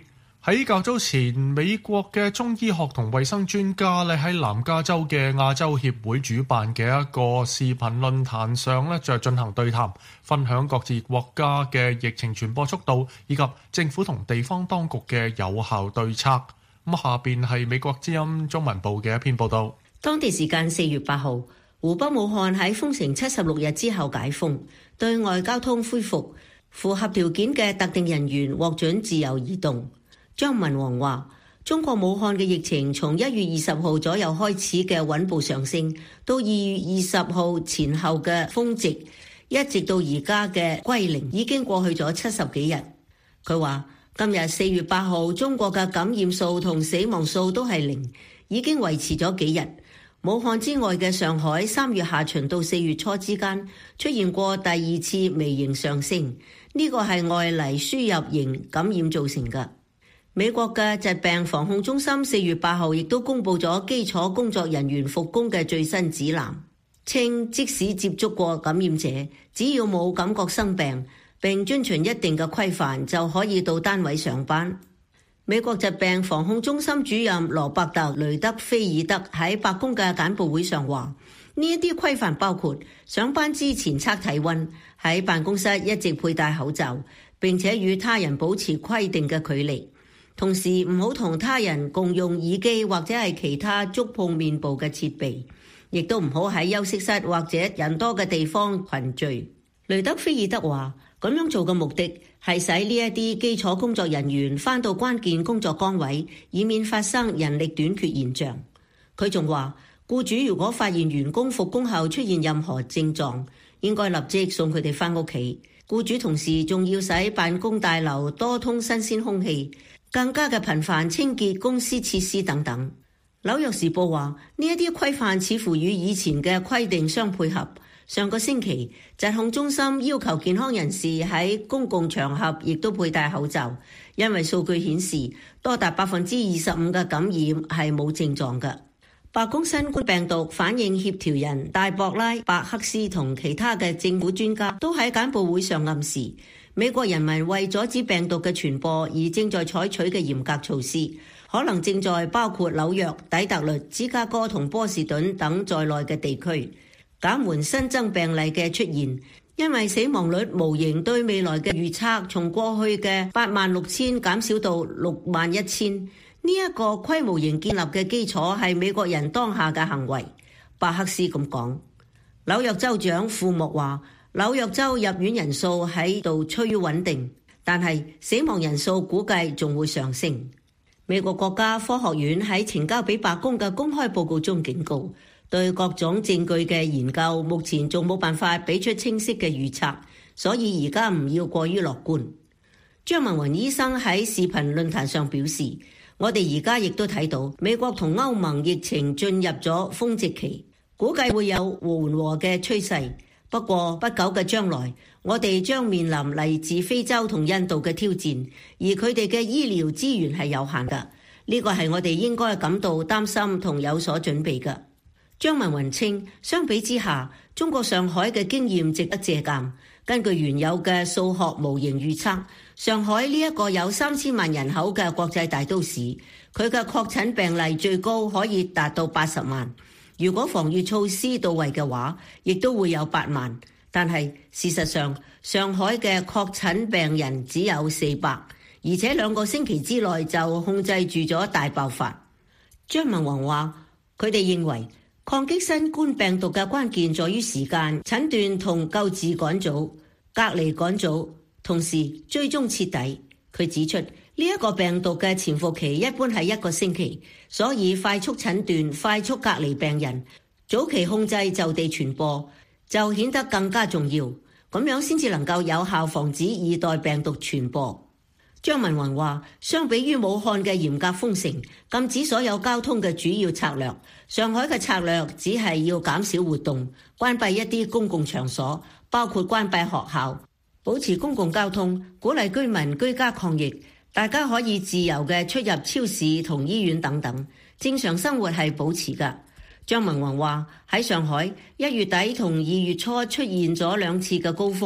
喺較早前，美國嘅中醫學同衛生專家咧喺南加州嘅亞洲協會主辦嘅一個視頻論壇上咧，就進行對談，分享各自國家嘅疫情傳播速度以及政府同地方當局嘅有效對策。咁下邊係美國之音中文部嘅一篇報道。 當地時間四月八號，湖北武漢喺封城七十六日之後解封，對外交通恢復，符合條件嘅特定人員獲准自由移動。張文宏話：中國武漢嘅疫情從一月二十號左右開始嘅穩步上升，到二月二十號前後嘅峰值，一直到而家嘅歸零，已經過去咗七十幾日。佢話今日四月八號，中國嘅感染數同死亡數都係零，已經維持咗幾日。武漢之外嘅上海，三月下旬到四月初之間出現過第二次微型上升，呢個係外嚟輸入型感染造成嘅。美國嘅疾病防控中心四月八號亦都公布咗基礎工作人員復工嘅最新指南，稱即使接觸過感染者，只要冇感覺生病並遵循一定嘅規範，就可以到單位上班。美國疾病防控中心主任羅伯特雷德菲爾德喺白宮嘅簡報會上話，呢一啲規範包括上班之前測體溫，喺辦公室一直佩戴口罩，並且與他人保持規定嘅距離。同時唔好同他人共用耳機或者係其他觸碰面部嘅設備，亦都唔好喺休息室或者人多嘅地方群聚。雷德菲爾德話，咁樣做嘅目的係使呢一啲基礎工作人員返到關鍵工作崗位，以免發生人力短缺現象。佢仲話，僱主如果發現員工復工後出現任何症狀，應該立即送佢哋返屋企。僱主同時仲要使辦公大樓多通新鮮空氣，更加嘅頻繁清潔公司設施等等。紐約時報話，呢一啲規範似乎與以前嘅規定相配合。上個星期，疾控中心要求健康人士喺公共場合亦都佩戴口罩，因為數據顯示多達百分之二十五嘅感染係冇症狀嘅。白宮新冠病毒反應協調人戴博拉伯克斯同其他嘅政府專家都喺簡報會上暗示，美國人民為阻止病毒嘅傳播而正在採取嘅嚴格措施，可能正在包括紐約、底特律、芝加哥同波士頓等在內嘅地區減緩新增病例嘅出現，因為死亡率模型對未來嘅預測從過去嘅八萬六千減少到六萬一千。呢一個規模型建立嘅基礎係美國人當下嘅行為。伯克斯咁講。紐約州長庫莫話，紐約州入院人數喺度趨於穩定，但係死亡人數估計仲會上升。美國國家科學院喺呈交俾白宮嘅公開報告中警告，對各種證據嘅研究目前仲冇辦法俾出清晰嘅預測，所以而家唔要過於樂觀。張文宏醫生喺視頻論壇上表示，我哋而家亦都睇到美國同歐盟疫情進入咗峰值期，估計會有緩和嘅趨勢。不過不久嘅將來，我哋將面臨嚟自非洲同印度嘅挑戰，而佢哋嘅醫療資源係有限嘅。呢個係我哋應該感到擔心同有所準備嘅。張文宏稱，相比之下，中國上海嘅經驗值得借鑑。根據原有嘅數學模型預測，上海呢一個有三千萬人口嘅國際大都市，佢嘅確診病例最高可以達到八十萬。如果防禦措施到位嘅話，亦都會有八萬。但係事實上，上海嘅確診病人只有四百，而且兩個星期之內就控制住咗大爆發。張文宏話，佢哋認為抗擊新冠病毒嘅關鍵在於時間、診斷同救治趕早、隔離趕早，同時追蹤徹底。佢指出，呢一個病毒嘅潛伏期一般係一個星期，所以快速診斷、快速隔離病人，早期控制就地傳播，就顯得更加重要。咁樣先至能夠有效防止二代病毒傳播。張文宏話，相比於武漢嘅嚴格封城、禁止所有交通嘅主要策略，上海嘅策略只係要減少活動，關閉一啲公共場所，包括關閉學校，保持公共交通，鼓勵居民居家抗疫，大家可以自由嘅出入超市同醫院等等，正常生活係保持㗎。張文宏話，喺上海一月底同二月初出現咗兩次嘅高峰，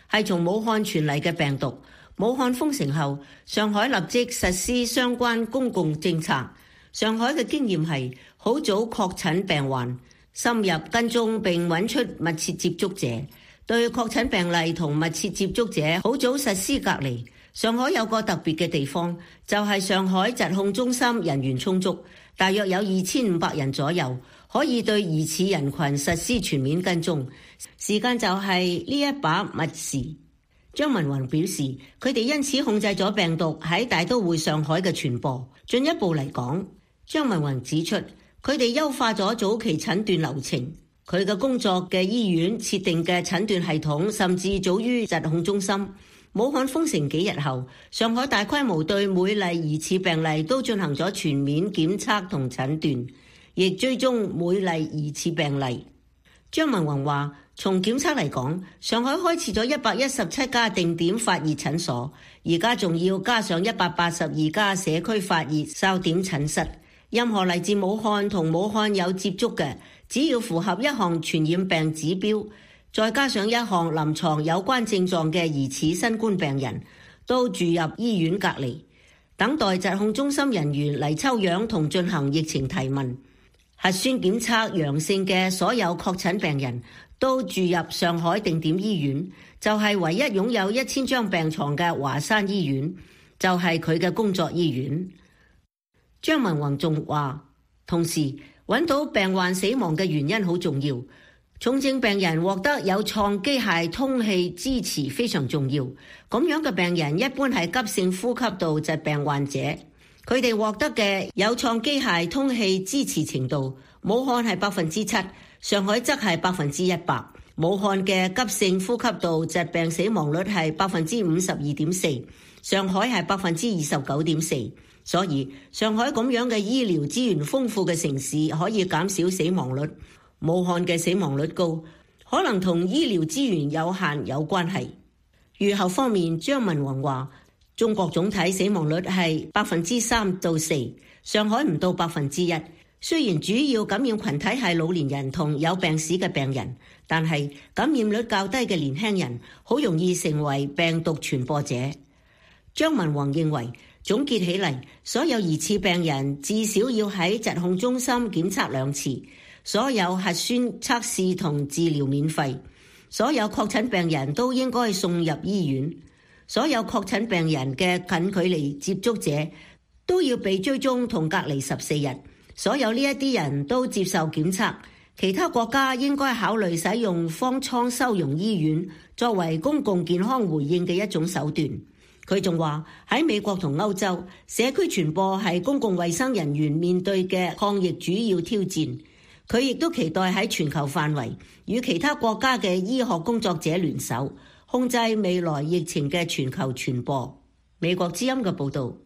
係從武漢傳嚟嘅病毒。武漢封城後，上海立即實施相關公共政策。上海嘅經驗係好早確診病患，深入跟蹤並揾出密切接觸者，對確診病例同密切接觸者好早實施隔離。上海有個特別嘅地方，就係上海疾控中心人員充足，大約有二千五百人左右，可以對疑似人群實施全面跟蹤。時間就係呢一把密時。張文宏表示，佢哋因此控制咗病毒喺大都會上海嘅傳播。進一步嚟講，張文宏指出，佢哋優化咗早期診斷流程，佢嘅工作嘅醫院設定嘅診斷系統甚至早於疾控中心。武漢封城幾日後，上海大規模對每例疑似病例都進行咗全面檢測同診斷，亦追蹤每例疑似病例。張文宏話，從檢測嚟講，上海開設咗一百一十七家定點發熱診所，而家仲要加上一百八十二家社區發熱哨點診室。任何嚟自武漢同武漢有接觸嘅，只要符合一項傳染病指標，再加上一項臨床有關症狀嘅疑似新冠病人，都住入醫院隔離，等待疾控中心人員嚟抽樣同進行疫情提問。核酸檢測陽性嘅所有確診病人都住入上海定點醫院，就係唯一擁有一千張病床嘅華山醫院，就係佢嘅工作醫院。張文宏仲話，同時揾到病患死亡嘅原因好重要，重症病人獲得有創機械通氣支持非常重要。咁樣嘅病人一般係急性呼吸道疾病患者，佢哋獲得嘅有創機械通氣支持程度，武漢係百分之七，上海則係百分之一百。武漢嘅急性呼吸道疾病死亡率係百分之五十二點四，上海係百分之二十九點四。所以上海咁樣嘅醫療資源豐富嘅城市可以減少死亡率。武漢嘅死亡率高，可能同醫療資源有限有關係。預後方面，張文宏話，中國總體死亡率係百分之三到四，上海唔到百分之一。雖然主要感染群體係老年人同有病史嘅病人，但係感染率較低嘅年輕人好容易成為病毒傳播者。張文宏認為，總結起嚟，所有疑似病人至少要喺疾控中心檢測兩次，所有核酸測試同治療免費，所有確診病人都應該送入醫院，所有確診病人嘅近距離接觸者都要被追蹤同隔離十四日，所有呢一啲人都接受檢測。其他國家應該考慮使用方艙收容醫院作為公共健康回應嘅一種手段。佢仲話，喺美國同歐洲，社區傳播係公共衛生人員面對嘅抗疫主要挑戰。佢亦都期待喺全球範圍與其他國家嘅醫學工作者聯手，控制未來疫情嘅全球傳播。美國之音嘅報導。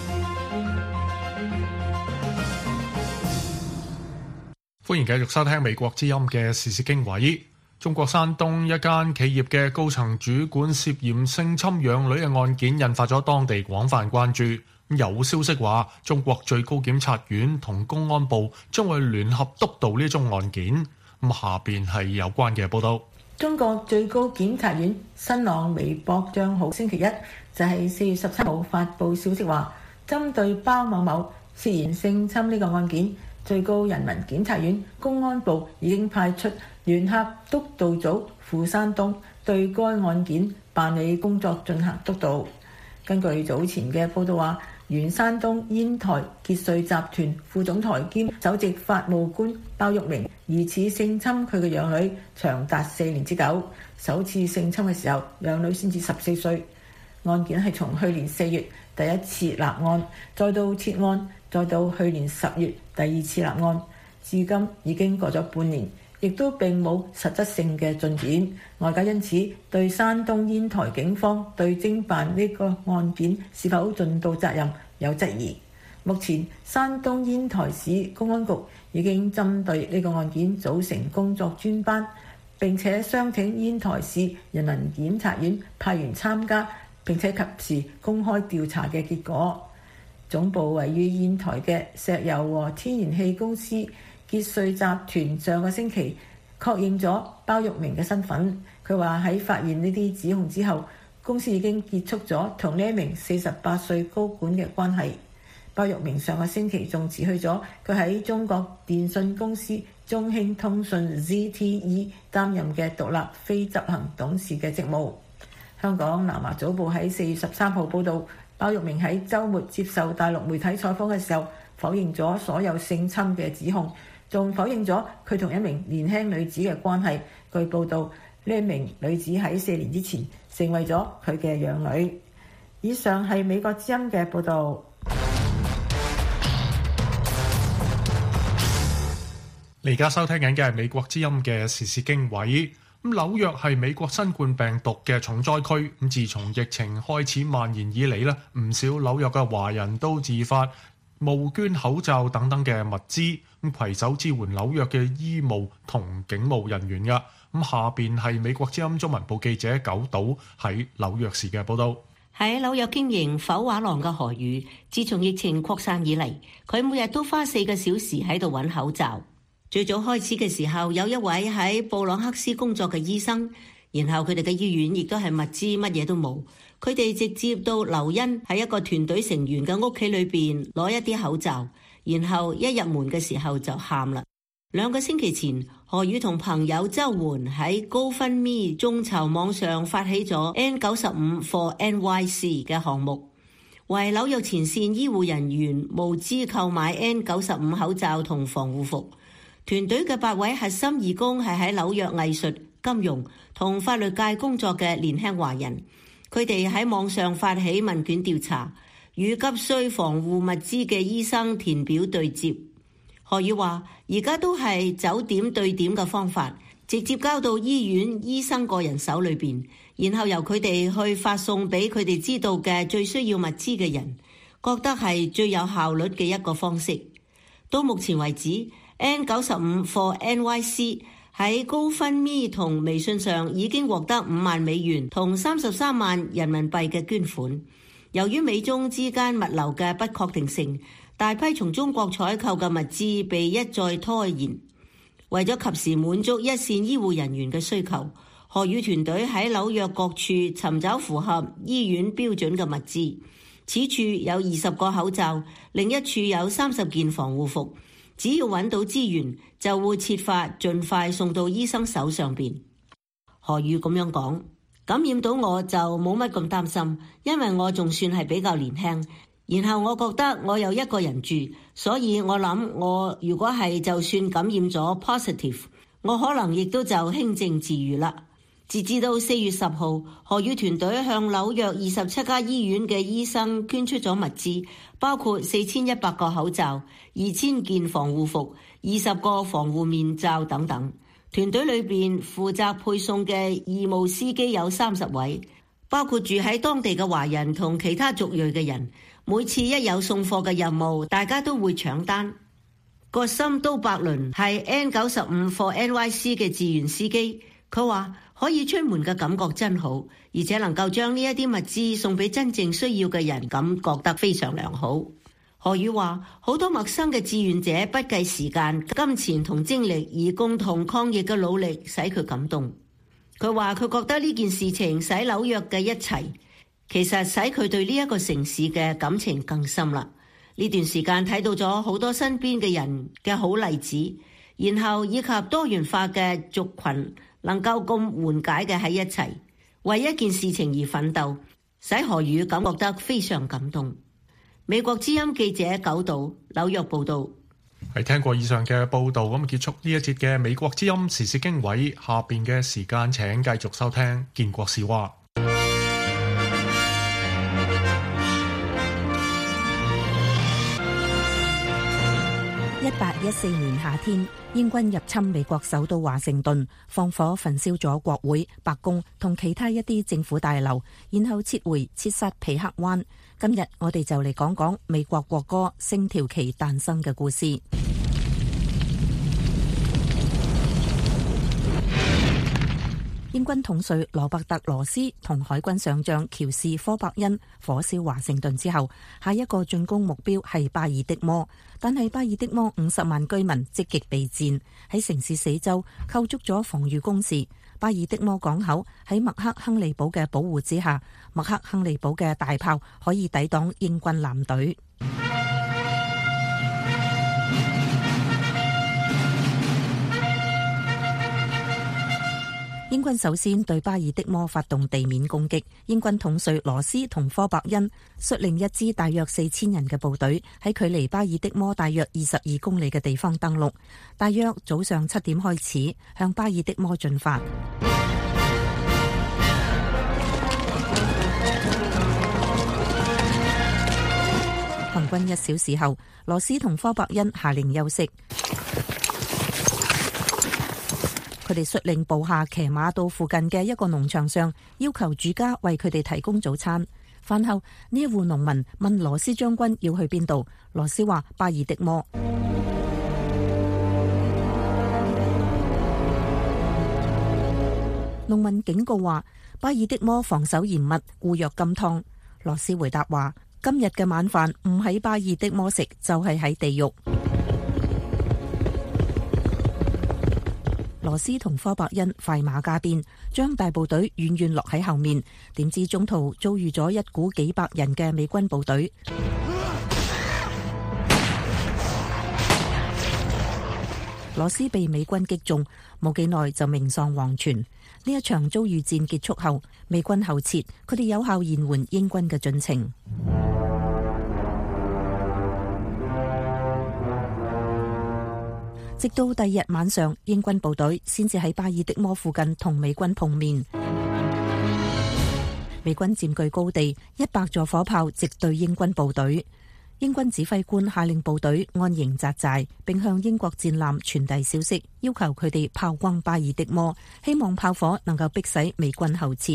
歡迎繼續收聽美國之音嘅時事經緯。中國山東一間企業嘅高層主管涉嫌性侵養女嘅案件引發咗當地廣泛關注。有消息話，中國最高檢察院同公安部將會聯合督導呢宗案件。咁下邊係有關嘅報道。 中國最高檢察院新浪微博賬號星期一就係四月十三號發布消息話，針對包某某涉嫌性侵呢個案件，最高人民檢察院、公安部已經派出聯合督導組赴山東對該案件辦理工作進行督導。根據早前嘅報道話，原山東煙台結穗集團副總裁兼首席法務官包玉明疑似性侵佢嘅養女長達四年之久，首次性侵嘅時候養女先至十四歲。案件係從去年四月第一次立案，再到撤案，再到去年十月第二次立案，至今已經過咗半年，亦都並冇實質性嘅進展。外界因此對山東煙台警方對偵辦呢個案件是否盡到責任有質疑。目前山東煙台市公安局已經針對呢個案件組成工作專班，並且商請煙台市人民檢察院派員參加，並且及時公開調查嘅結果。總部位於煙台嘅石油和天然氣公司結穗集團上個星期確認咗鮑玉明嘅身份。佢話喺發現呢啲指控之後，公司已經結束咗同呢一名四十八歲高管嘅關係。鮑玉明上個星期仲辭去咗佢喺中國電信公司中興通訊 Z T E 擔任嘅獨立非執行董事嘅職務。香港南華早報喺四月十三號報導，鮑玉明喺週末接受大陸媒體採訪嘅時候，否認咗所有性侵嘅指控，仲否認咗佢同一名年輕女子嘅關係。據報導，呢一名女子喺四年之前成為咗佢嘅養女。以上係美國之音嘅報導。 你而家收聽緊嘅係美國之音嘅時事經緯。咁紐約係美國新冠病毒嘅重災區。咁自從疫情開始蔓延以嚟咧，唔少紐約嘅華人都自發募捐口罩等等嘅物資，咁攜手支援紐約嘅醫務同警務人員噶。咁下邊係美國之音中文部記者九島喺紐約市嘅報道。 喺紐約經營否畫廊嘅何宇，自從疫情擴散以嚟，佢每日都花四個小時喺度揾口罩。最早開始嘅時候，有一位喺布朗克斯工作嘅醫生，然後佢哋嘅醫院亦都係物資乜嘢都冇，佢哋直接到劉恩喺一個團隊成員嘅屋企裏邊攞一啲口罩，然後一入門嘅時候就喊啦。兩個星期前，何宇同朋友周援喺GoFundMe眾籌網上發起咗 N 九十五 for N Y C 嘅項目，為紐約前線醫護人員募資購買 N 九十五口罩同防護服。團隊嘅八位核心義工係喺紐約藝術、金融同法律界工作嘅年輕華人，佢哋喺網上發起問卷調查，與急需防護物資嘅醫生填表對接。何宇話：而家都係走點對點嘅方法，直接交到醫院醫生個人手裏邊，然後由佢哋去發送俾佢哋知道嘅最需要物資嘅人，覺得係最有效率嘅一個方式。到目前為止，N 九十五 for N Y C 喺GoFundMe同微信上已經獲得五萬美元同三十三萬人民幣嘅捐款。由於美中之間物流嘅不確定性，大批從中國採購嘅物資被一再拖延。為咗及時滿足一線醫護人員嘅需求，何宇團隊喺紐約各處尋找符合醫院標準嘅物資。此處有二十個口罩，另一處有三十件防護服。只要揾到資源，就會設法盡快送到醫生手上邊。何宇咁樣講，感染到我就冇乜咁擔心，因為我仲算係比較年輕。然後我覺得我有一個人住，所以我諗我如果係就算感染咗 positive， 我可能亦都就輕症自癒啦。截至到四月十號，何宇團隊向紐約二十七家醫院嘅醫生捐出咗物資，包括四千一百個口罩、二千件防護服、二十個防護面罩等等。團隊裏邊負責配送嘅義務司機有三十位，包括住喺當地嘅華人同其他族裔嘅人。每次一有送貨嘅任務，大家都會搶單。葛森都伯倫係 N 九十五 for N Y C 嘅志願司機，佢話可以出門嘅感覺真好，而且能夠將呢一啲物資送俾真正需要嘅人，感覺得非常良好。何宇話好多陌生嘅志願者不計時間、金錢同精力而共同抗疫嘅努力使佢感動。佢話佢覺得呢件事情使紐約嘅一齊，其實使佢對呢一個城市嘅感情更深啦。呢段時間睇到咗好多身邊嘅人嘅好例子，然後以及多元化嘅族群能夠咁緩解嘅喺一齊，為一件事情而奮鬥，使何宇感覺得非常感動。美國之音記者九島紐約報道。 係聽過以上嘅報道，咁結束呢一節嘅美國之音時事經緯，下邊嘅時間請繼續收聽建國史話。 一八一四年夏天，英軍入侵美國首都華盛頓，放火焚燒咗國會、白宮同其他一啲政府大樓，然後撤回切薩皮克灣。今日我哋就嚟講講美國國歌《星條旗》誕生嘅故事。 英軍統帥羅伯特羅斯同海軍上將喬士科伯恩火燒華盛頓之後，下一個進攻目標係巴爾的摩，但係巴爾的摩五十萬居民積極備戰，喺城市四周構築咗防禦工事。巴爾的摩港口喺麥克亨利堡嘅保護之下，麥克亨利堡嘅大炮可以抵擋英軍艦隊。英軍首先對巴爾的摩發動地面攻擊，英軍統帥羅斯同科伯恩率領一支大約四千人嘅部隊喺距離巴爾的摩大約二十二公里嘅地方登陸，大約早上七點開始向巴爾的摩進發。行軍一小時後，羅斯同科伯恩下令休息。佢哋率領部下騎馬到附近嘅一個農場上，要求主家為佢哋提供早餐。飯後，呢一戶農民問羅斯將軍要去邊度，羅斯話巴爾的摩。農民警告話巴爾的摩防守嚴密，固若金湯。羅斯回答話今日嘅晚飯唔喺巴爾的摩食，就係喺地獄。羅斯同科伯恩快馬加鞭，將大部隊遠遠落喺後面，點知中途遭遇咗一股幾百人嘅美軍部隊。羅斯被美軍擊中，冇幾耐就命喪黃泉。呢一場遭遇戰結束後，美軍後撤，佢哋有效延緩英軍嘅進程。直到第二日晚上，英軍部隊先至喺巴爾的摩附近同美軍碰面。美軍佔據高地，一百座火炮直對英軍部隊。英軍指揮官下令部隊安營紮寨，並向英國戰艦傳遞消息，要求佢哋炮轟巴爾的摩，希望炮火能夠迫使美軍後撤。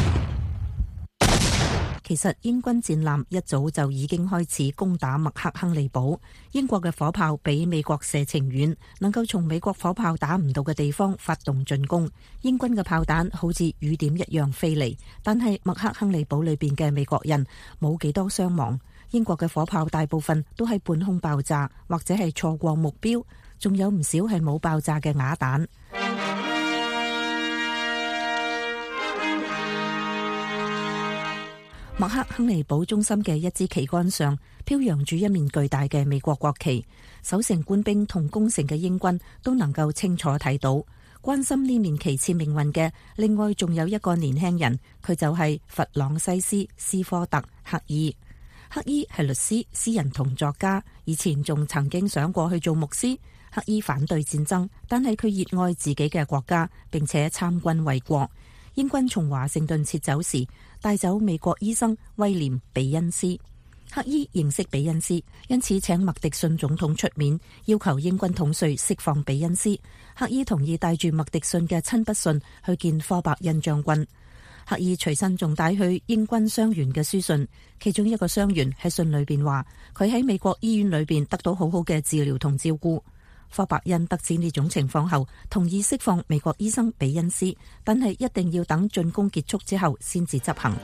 其實英軍戰艦一早就已經開始攻打麥克亨利堡。英國嘅火炮比美國射程遠，能夠從美國火炮打唔到嘅地方發動進攻。英軍嘅炮彈好似雨點一樣飛嚟，但係麥克亨利堡裏邊嘅美國人冇幾多傷亡。英國嘅火炮大部分都係半空爆炸，或者係錯過目標，仲有唔少係冇爆炸嘅啞彈。麥克亨利堡中心嘅一支旗杆上飄揚住一面巨大嘅美國國旗，守城官兵同攻城嘅英軍都能夠清楚睇到。關心呢面旗幟命運嘅，另外仲有一個年輕人，佢就係弗朗西斯·斯科特·克爾。克爾係律師、詩人同作家，以前仲曾經想過去做牧師。克爾反對戰爭，但係佢熱愛自己嘅國家，並且參軍衛國。英軍從華盛頓撤走時，帶走美國醫生威廉·比恩斯。克爾認識比恩斯，因此請麥迪遜總統出面，要求英軍統帥釋放比恩斯。克爾同意帶住麥迪遜嘅親筆信去見科伯恩將軍。克爾隨身仲帶去英軍傷員嘅書信，其中一個傷員喺信裏邊話，佢喺美國醫院裏邊得到好好嘅治療同照顧。科伯恩得知呢種情況後，同意釋放美國醫生比恩斯，但係一定要等進攻結束之後先至執行。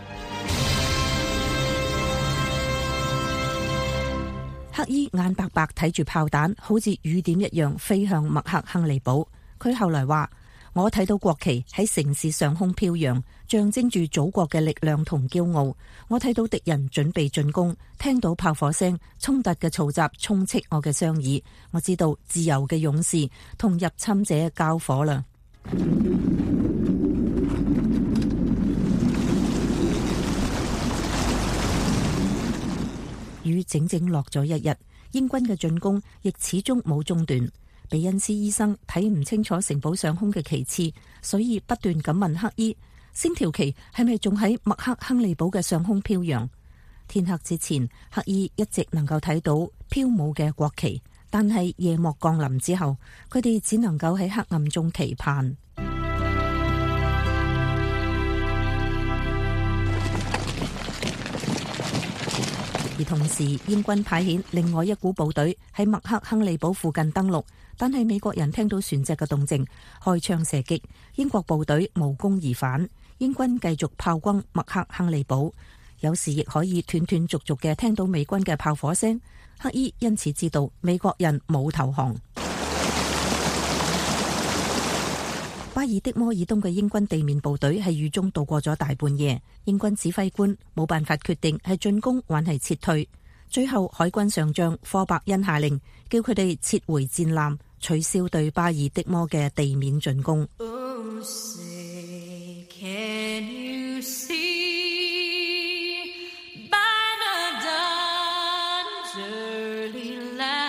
克爾眼白白睇住炮彈好似雨點一樣飛向麥克亨利堡。佢後來話，我睇到國旗喺城市上空飄揚，象徵住祖國嘅力量同驕傲。我睇到敵人準備進攻，聽到炮火聲，衝突嘅嘈雜充斥我嘅雙耳。我知道自由嘅勇士同入侵者交火啦。雨整整落咗一日，英軍嘅進攻亦始終冇中斷。比恩斯醫生睇唔清楚城堡上空嘅旗幟，所以不斷咁問克爾：星條旗係咪仲喺麥克亨利堡嘅上空飄揚？天黑之前，克爾一直能夠睇到飄舞嘅國旗，但係夜幕降臨之後，佢哋只能夠喺黑暗中期盼。而同時，英軍派遣另外一股部隊喺麥克亨利堡附近登陸，但係美國人聽到船隻嘅動靜，開槍射擊，英國部隊無功而返。英軍繼續炮轟麥克亨利堡，有時亦可以斷斷續續嘅聽到美軍嘅炮火聲。黑伊因此知道美國人冇投降。巴爾的摩以東嘅英軍地面部隊喺雨中度過咗大半夜，英軍指揮官冇辦法決定係進攻還係撤退。最後海軍上將科伯恩下令叫佢哋撤回戰艦，取消對巴爾的摩嘅地面進攻。Oh, say, can you see by the dawn's early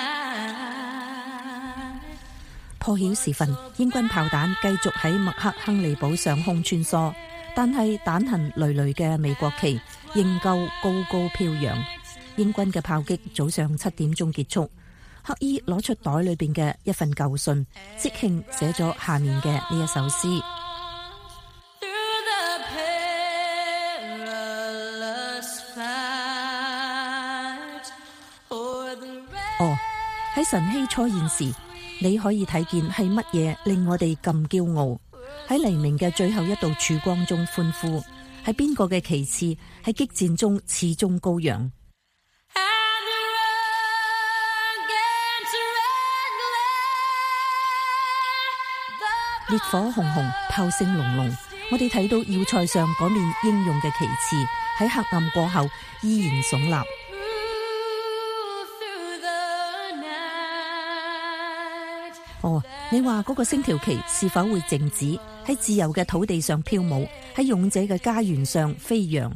light? 破曉時分，英軍炮彈繼續喺麥克亨利堡上空穿梭，但係彈痕累累嘅美國旗仍舊高高飄揚。英軍嘅炮擊早上七點鐘結束。黑伊攞出袋裏邊嘅一份舊信，即興寫咗下面嘅呢一首詩。哦，喺晨曦初現時，你可以睇見係乜嘢令我哋咁驕傲？喺黎明嘅最後一道曙光中歡呼，係邊個嘅旗幟喺激戰中始終高揚？烈火紅紅，炮聲隆隆，我哋睇到要塞上嗰面英勇嘅旗幟喺黑暗過後依然聳立。哦，你話嗰個星條旗是否會靜止，喺自由嘅土地上飄舞，喺勇者嘅家園上飛揚？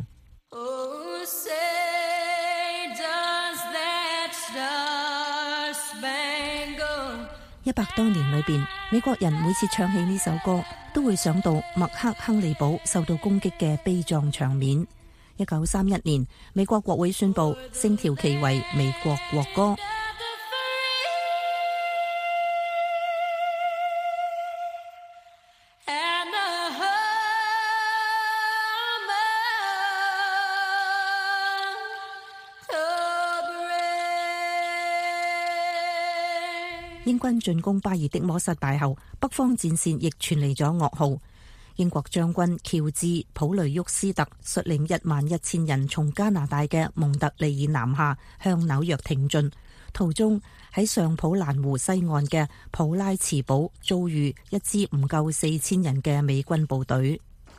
一百多年裏邊，美國人每次唱起呢首歌，都會想到麥克亨利堡受到攻擊嘅悲壯場面。一九三一年，美國國會宣布星條旗為美國國歌。英軍進攻巴爾的摩失敗後，北方戰線亦傳嚟咗噩耗。英國將軍喬治普雷沃斯特率領一萬一千人從加拿大嘅蒙特利爾南下，向紐約挺進。途中喺上普蘭湖西岸嘅普拉茨堡遭遇一支唔夠四千人嘅美軍部隊。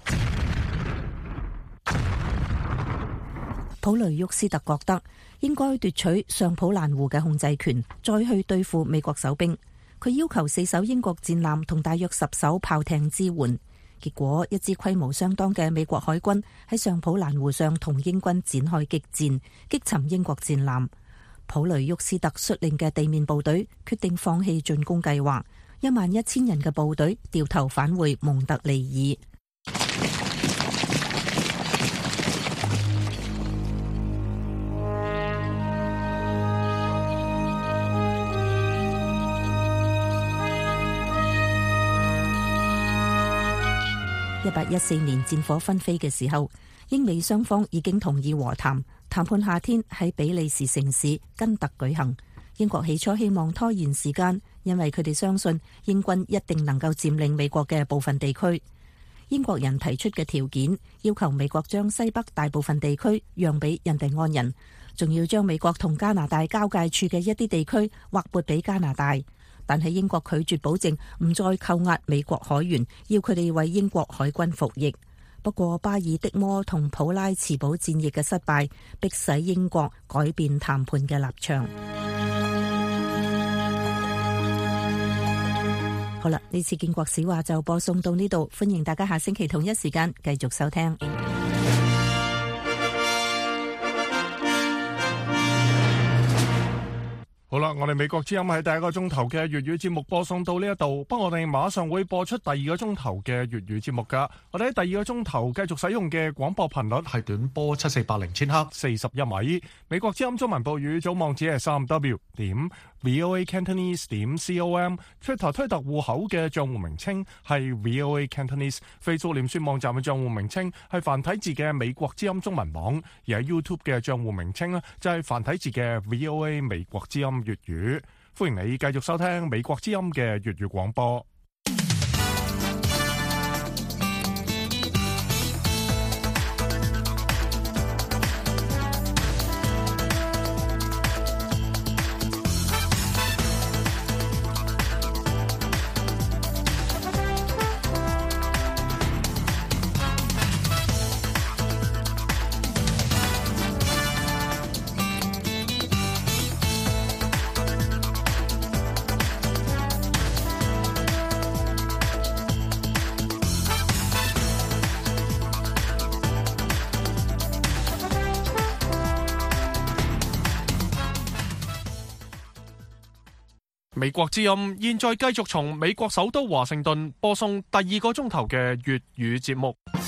普雷沃斯特覺得應該奪取上普蘭湖嘅控制權，再去對付美國守兵。佢要求四艘英國戰艦同大約十艘炮艇支援。結果，一支規模相當嘅美國海軍喺上普蘭湖上同英軍展開激戰，擊沉英國戰艦。普雷沃斯特率領嘅地面部隊決定放棄進攻計劃，一萬一千人嘅部隊掉頭返回蒙特利爾。一八一四年戰火紛飛嘅時候，英美雙方已經同意和談。談判夏天喺比利時城市根特舉行。英國起初希望拖延時間，因為佢哋相信英軍一定能夠佔領美國嘅部分地區。英國人提出嘅條件，要求美國將西北大部分地區讓俾印第安人，仲要將美國同加拿大交界處嘅一啲地區劃撥俾加拿大。但係英國拒絕保證唔再扣押美國海員，要佢哋為英國海軍服役。不過巴爾的摩同普拉茨堡戰役嘅失敗，迫使英國改變談判嘅立場。好啦，呢次建國史話就播送到呢度，歡迎大家下星期同一時間繼續收聽。 好啦，我哋美國之音喺第一個鐘頭嘅粵語節目播送到呢一度，不過我哋馬上會播出第二個鐘頭嘅粵語節目噶。我哋喺第二個鐘頭繼續使用嘅廣播頻率係短波七四八零千赫四十一米。美國之音中文報語組網址係三 w 點 voa cantonese 點 com。Twitter 推特戶口嘅賬戶名稱係 voa cantonese。Facebook 臉書網站嘅賬戶名稱係繁體字嘅美國之音中文網，而喺 YouTube 嘅賬戶名稱呢就係繁體字嘅 voa 美國之音粵語。歡迎你繼續收聽美國之音嘅粵語廣播。美國之音現在繼續從美國首都華盛頓播送第二個鐘頭嘅粵語節目。